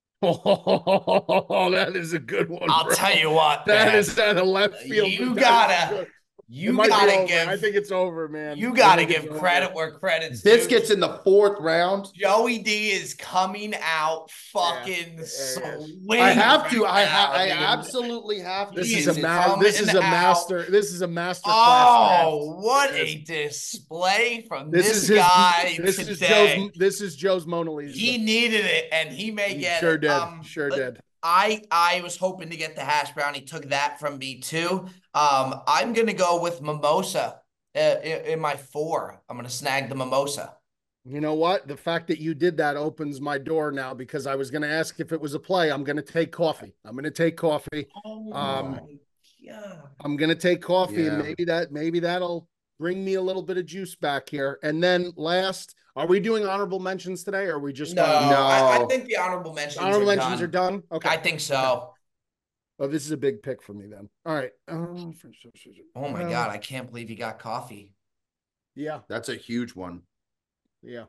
Oh, that is a good one. I'll tell you what, that is out of left field. You gotta give. I think it's over, man. You gotta give credit where credit's due. Biscuits in the 4th round. Joey D is coming out fucking swinging. I have to. I absolutely have to. This is a master. This is a master class. Oh, what a display from this guy today. This is Joe's Mona Lisa. He needed it, and he may get it. Sure did. I was hoping to get the hash brown. He took that from me too. I'm gonna go with mimosa in my 4. I'm gonna snag the mimosa. You know what? The fact that you did that opens my door now, because I was gonna ask if it was a play. I'm gonna take coffee. Oh my God. I'm gonna take coffee, and maybe that'll bring me a little bit of juice back here. And then last, are we doing honorable mentions today, or are we just no? I think the honorable mentions are done. Okay, I think so. Oh, this is a big pick for me then. All right. Oh my God, I can't believe you got coffee. Yeah, that's a huge one. Yeah.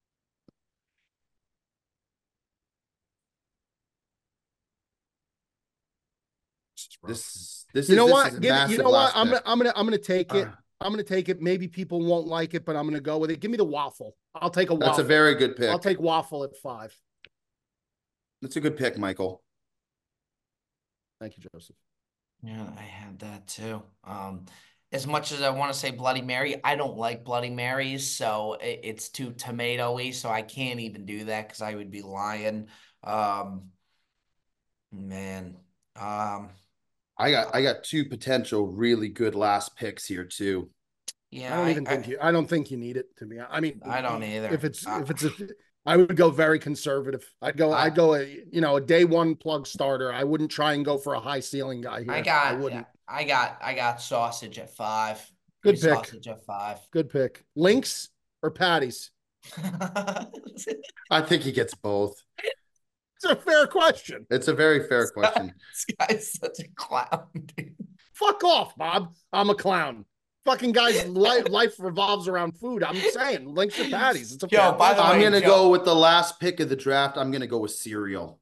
This you know what? I'm gonna take it. I'm going to take it. Maybe people won't like it, but I'm going to go with it. Give me the waffle. I'll take a waffle. That's a very good pick. I'll take waffle at 5. That's a good pick, Michael. Thank you, Joseph. Yeah, I had that too. As much as I want to say Bloody Mary, I don't like Bloody Marys, so it's too tomato-y, so I can't even do that because I would be lying. Man. I got 2 potential really good last picks here too. Yeah, I don't think you need it, to be honest. I mean, I don't either. I would go very conservative. I'd go a day 1 plug starter. I wouldn't try and go for a high ceiling guy here. I got sausage at 5. Good pick. Sausage at 5. Good pick. Links or patties? I think he gets both. It's a fair question. It's a very fair question. This guy's such a clown, dude. Fuck off, Bob. I'm a clown. Fucking guy's life revolves around food. I'm saying links or patties. It's a Yo, by the way, I'm going to Joe, go with the last pick of the draft. I'm going to go with cereal.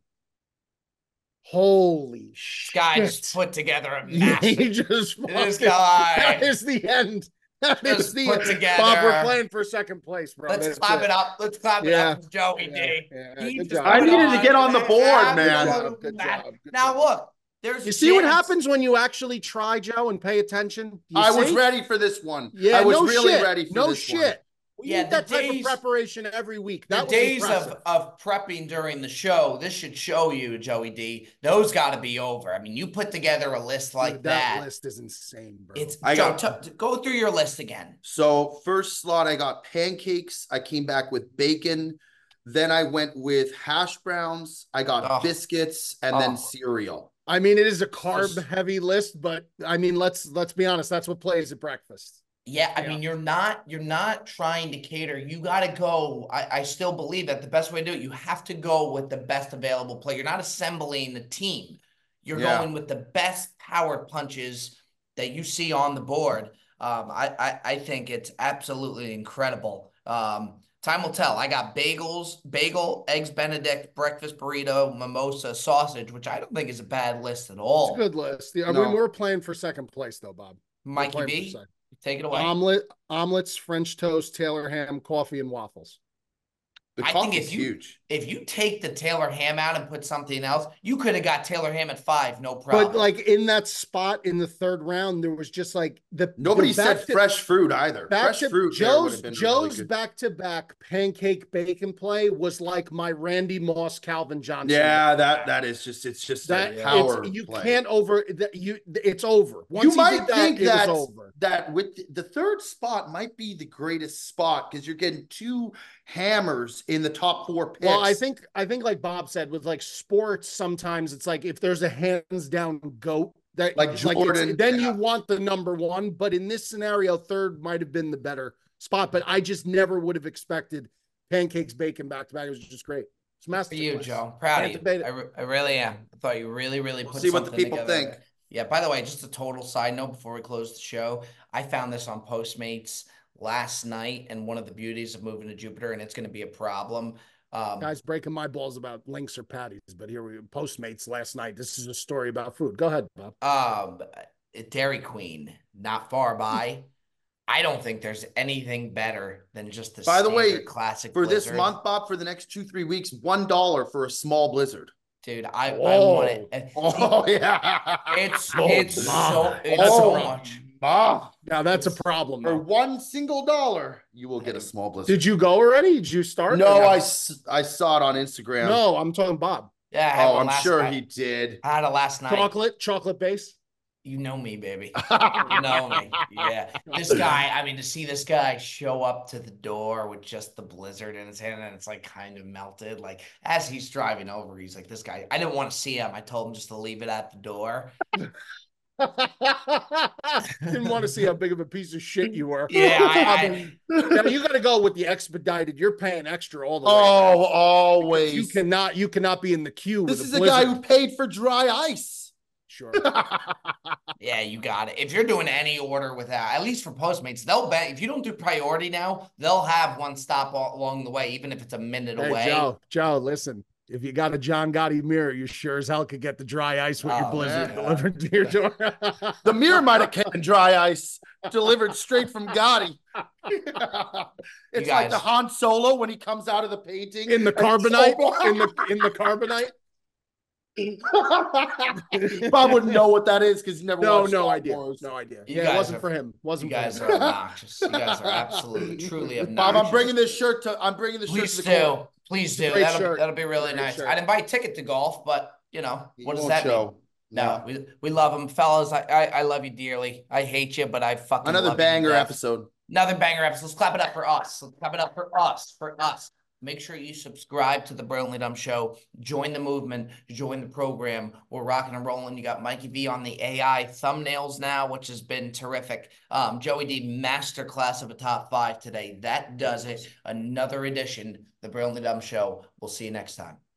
Holy this shit. guy just put together a Yeah, massive. he just This fucking- guy That is the end. That is just the put end. together. Bob, we're playing for second place, bro. Let's That's clap it up. Let's clap it Yeah. up for Joey Yeah. D. Yeah. He Good just job. I put needed to get on the an board, man. absolute Good match. job. Good Now job. look, there's You see what chance- happens when you actually try, Joe, and pay attention? You I was see? ready for this one. Yeah, I was no really shit. ready for no this shit. one. We Yeah, need the that type days- of preparation every week. The That was days impressive. of prepping during the show, this should show you, Joey D. Those got to be over. I mean, you put together a list like Dude, that. list is insane, bro. It's I Joe, got- go through your list again. So first slot, I got pancakes. I came back with bacon. Then I went with hash browns. I got Oh. biscuits and then Oh. cereal. I mean, it is a carb Just- heavy list, but I mean, let's be honest. That's what plays at breakfast. Yeah, I Yeah. mean, you're not trying to cater. You got to go. I still believe that the best way to do it, you have to go with the best available player. You're not assembling a team. You're Yeah. going with the best power punches that you see on the board. I think it's absolutely incredible. Time will tell. I got bagel, eggs Benedict, breakfast burrito, mimosa, sausage, which I don't think is a bad list at all. It's a good list. I No. mean, we're playing for second place though, Bob. We're Mikey playing for B, second. take it away. Omelets, French toast, Taylor ham, coffee, and waffles. The I think coffee's if you- huge. If you take the Taylor ham out and put something else, you could have got Taylor ham at 5, no problem. But like in that spot in the third round, there was just like Nobody said back to- fresh fruit either. Back Fresh to fruit there would have been really Joe's good. back-to-back pancake bacon play was like my Randy Moss Calvin Johnson. Yeah, that is just it's just that a power you play. can't over that it's over. Once You he might did think it was that over. that with the third spot might be the greatest spot because you're getting two hammers in the top 4 picks. Well, I think like Bob said, with like sports, sometimes it's like if there's a hands down GOAT that Like it's- Jordan, then yeah. you want the number one. But in this scenario, third might have been the better spot. But I just never would have expected pancakes, bacon back to back. It was just great. It's for you, masterclass. Joe. Proud Can't of debate you. it. I really am. I thought you really We'll put see what the something people together think. there. Yeah, by the way, just a total side note before we close the show. I found this on Postmates last night, and one of the beauties of moving to Jupiter, and it's going to be a problem. Guys breaking my balls about links or patties, but here we Postmates last night. This is a story about food. Go ahead, Bob. Dairy Queen, not far by. I don't think there's anything better than just the By the way, standard classic for this Blizzard. month, Bob, for the next 2-3 weeks, $1 for a small blizzard. Dude, I Whoa. want it. And Oh yeah, It's Oh, it's Bob. so it's That's a so problem. much. Bob. Now that's a problem. For though. one single dollar, you will get a small blizzard. Did you go already? Did you start? No, Or I saw it on Instagram. No, I'm talking Bob. Yeah, I had Oh, one I'm last sure night. he did. I had it last night. Chocolate base. You know me, baby. You know me. Yeah. This guy, I mean, to see this guy show up to the door with just the blizzard in his hand and it's like kind of melted. Like as he's driving over, he's like, this guy, I didn't want to see him. I told him just to leave it at the door. Didn't want to see how big of a piece of shit you were. Yeah, Now you got to go with the expedited. You're paying extra all the way. Oh, always. You cannot be in the queue. This with is a a guy blizzard. who paid for dry ice. Sure. Yeah, you got it. If you're doing any order with that, at least for Postmates, they'll bet if you don't do priority now, they'll have one stop along the way, even if it's a minute Hey, away. Joe, listen. If you got a John Gotti mirror, you sure as hell could get the dry ice with your Oh, blizzard man. delivered to your door. The mirror might have came in dry ice delivered straight from Gotti. It's like guys- the Han Solo when he comes out of the painting in the and he's carbonite. so- in the carbonite. Bob wouldn't know what that is because he never watched No Star idea. Wars. No idea. You Yeah, guys it wasn't are- for him. You Wasn't guys for are him. obnoxious. You guys are absolutely, truly obnoxious. Bob, I'm bringing this shirt to the Please shirt to the do. court. Please a do. great That'll shirt. be really Great nice. shirt. I didn't buy a ticket to golf, but you know, He what does won't that mean? show. No, we love them, fellas. I love you dearly. I hate you, but I fucking Another love you to banger death. episode. Another banger episode. Let's clap it up for us. Let's clap it up for us. For us. Make sure you subscribe to the Brilliantly Dumb Show. Join the movement. Join the program. We're rocking and rolling. You got Mikey V on the AI thumbnails now, which has been terrific. Joey D masterclass of a top 5 today. That does it. Another edition, the Brilliantly Dumb Show. We'll see you next time.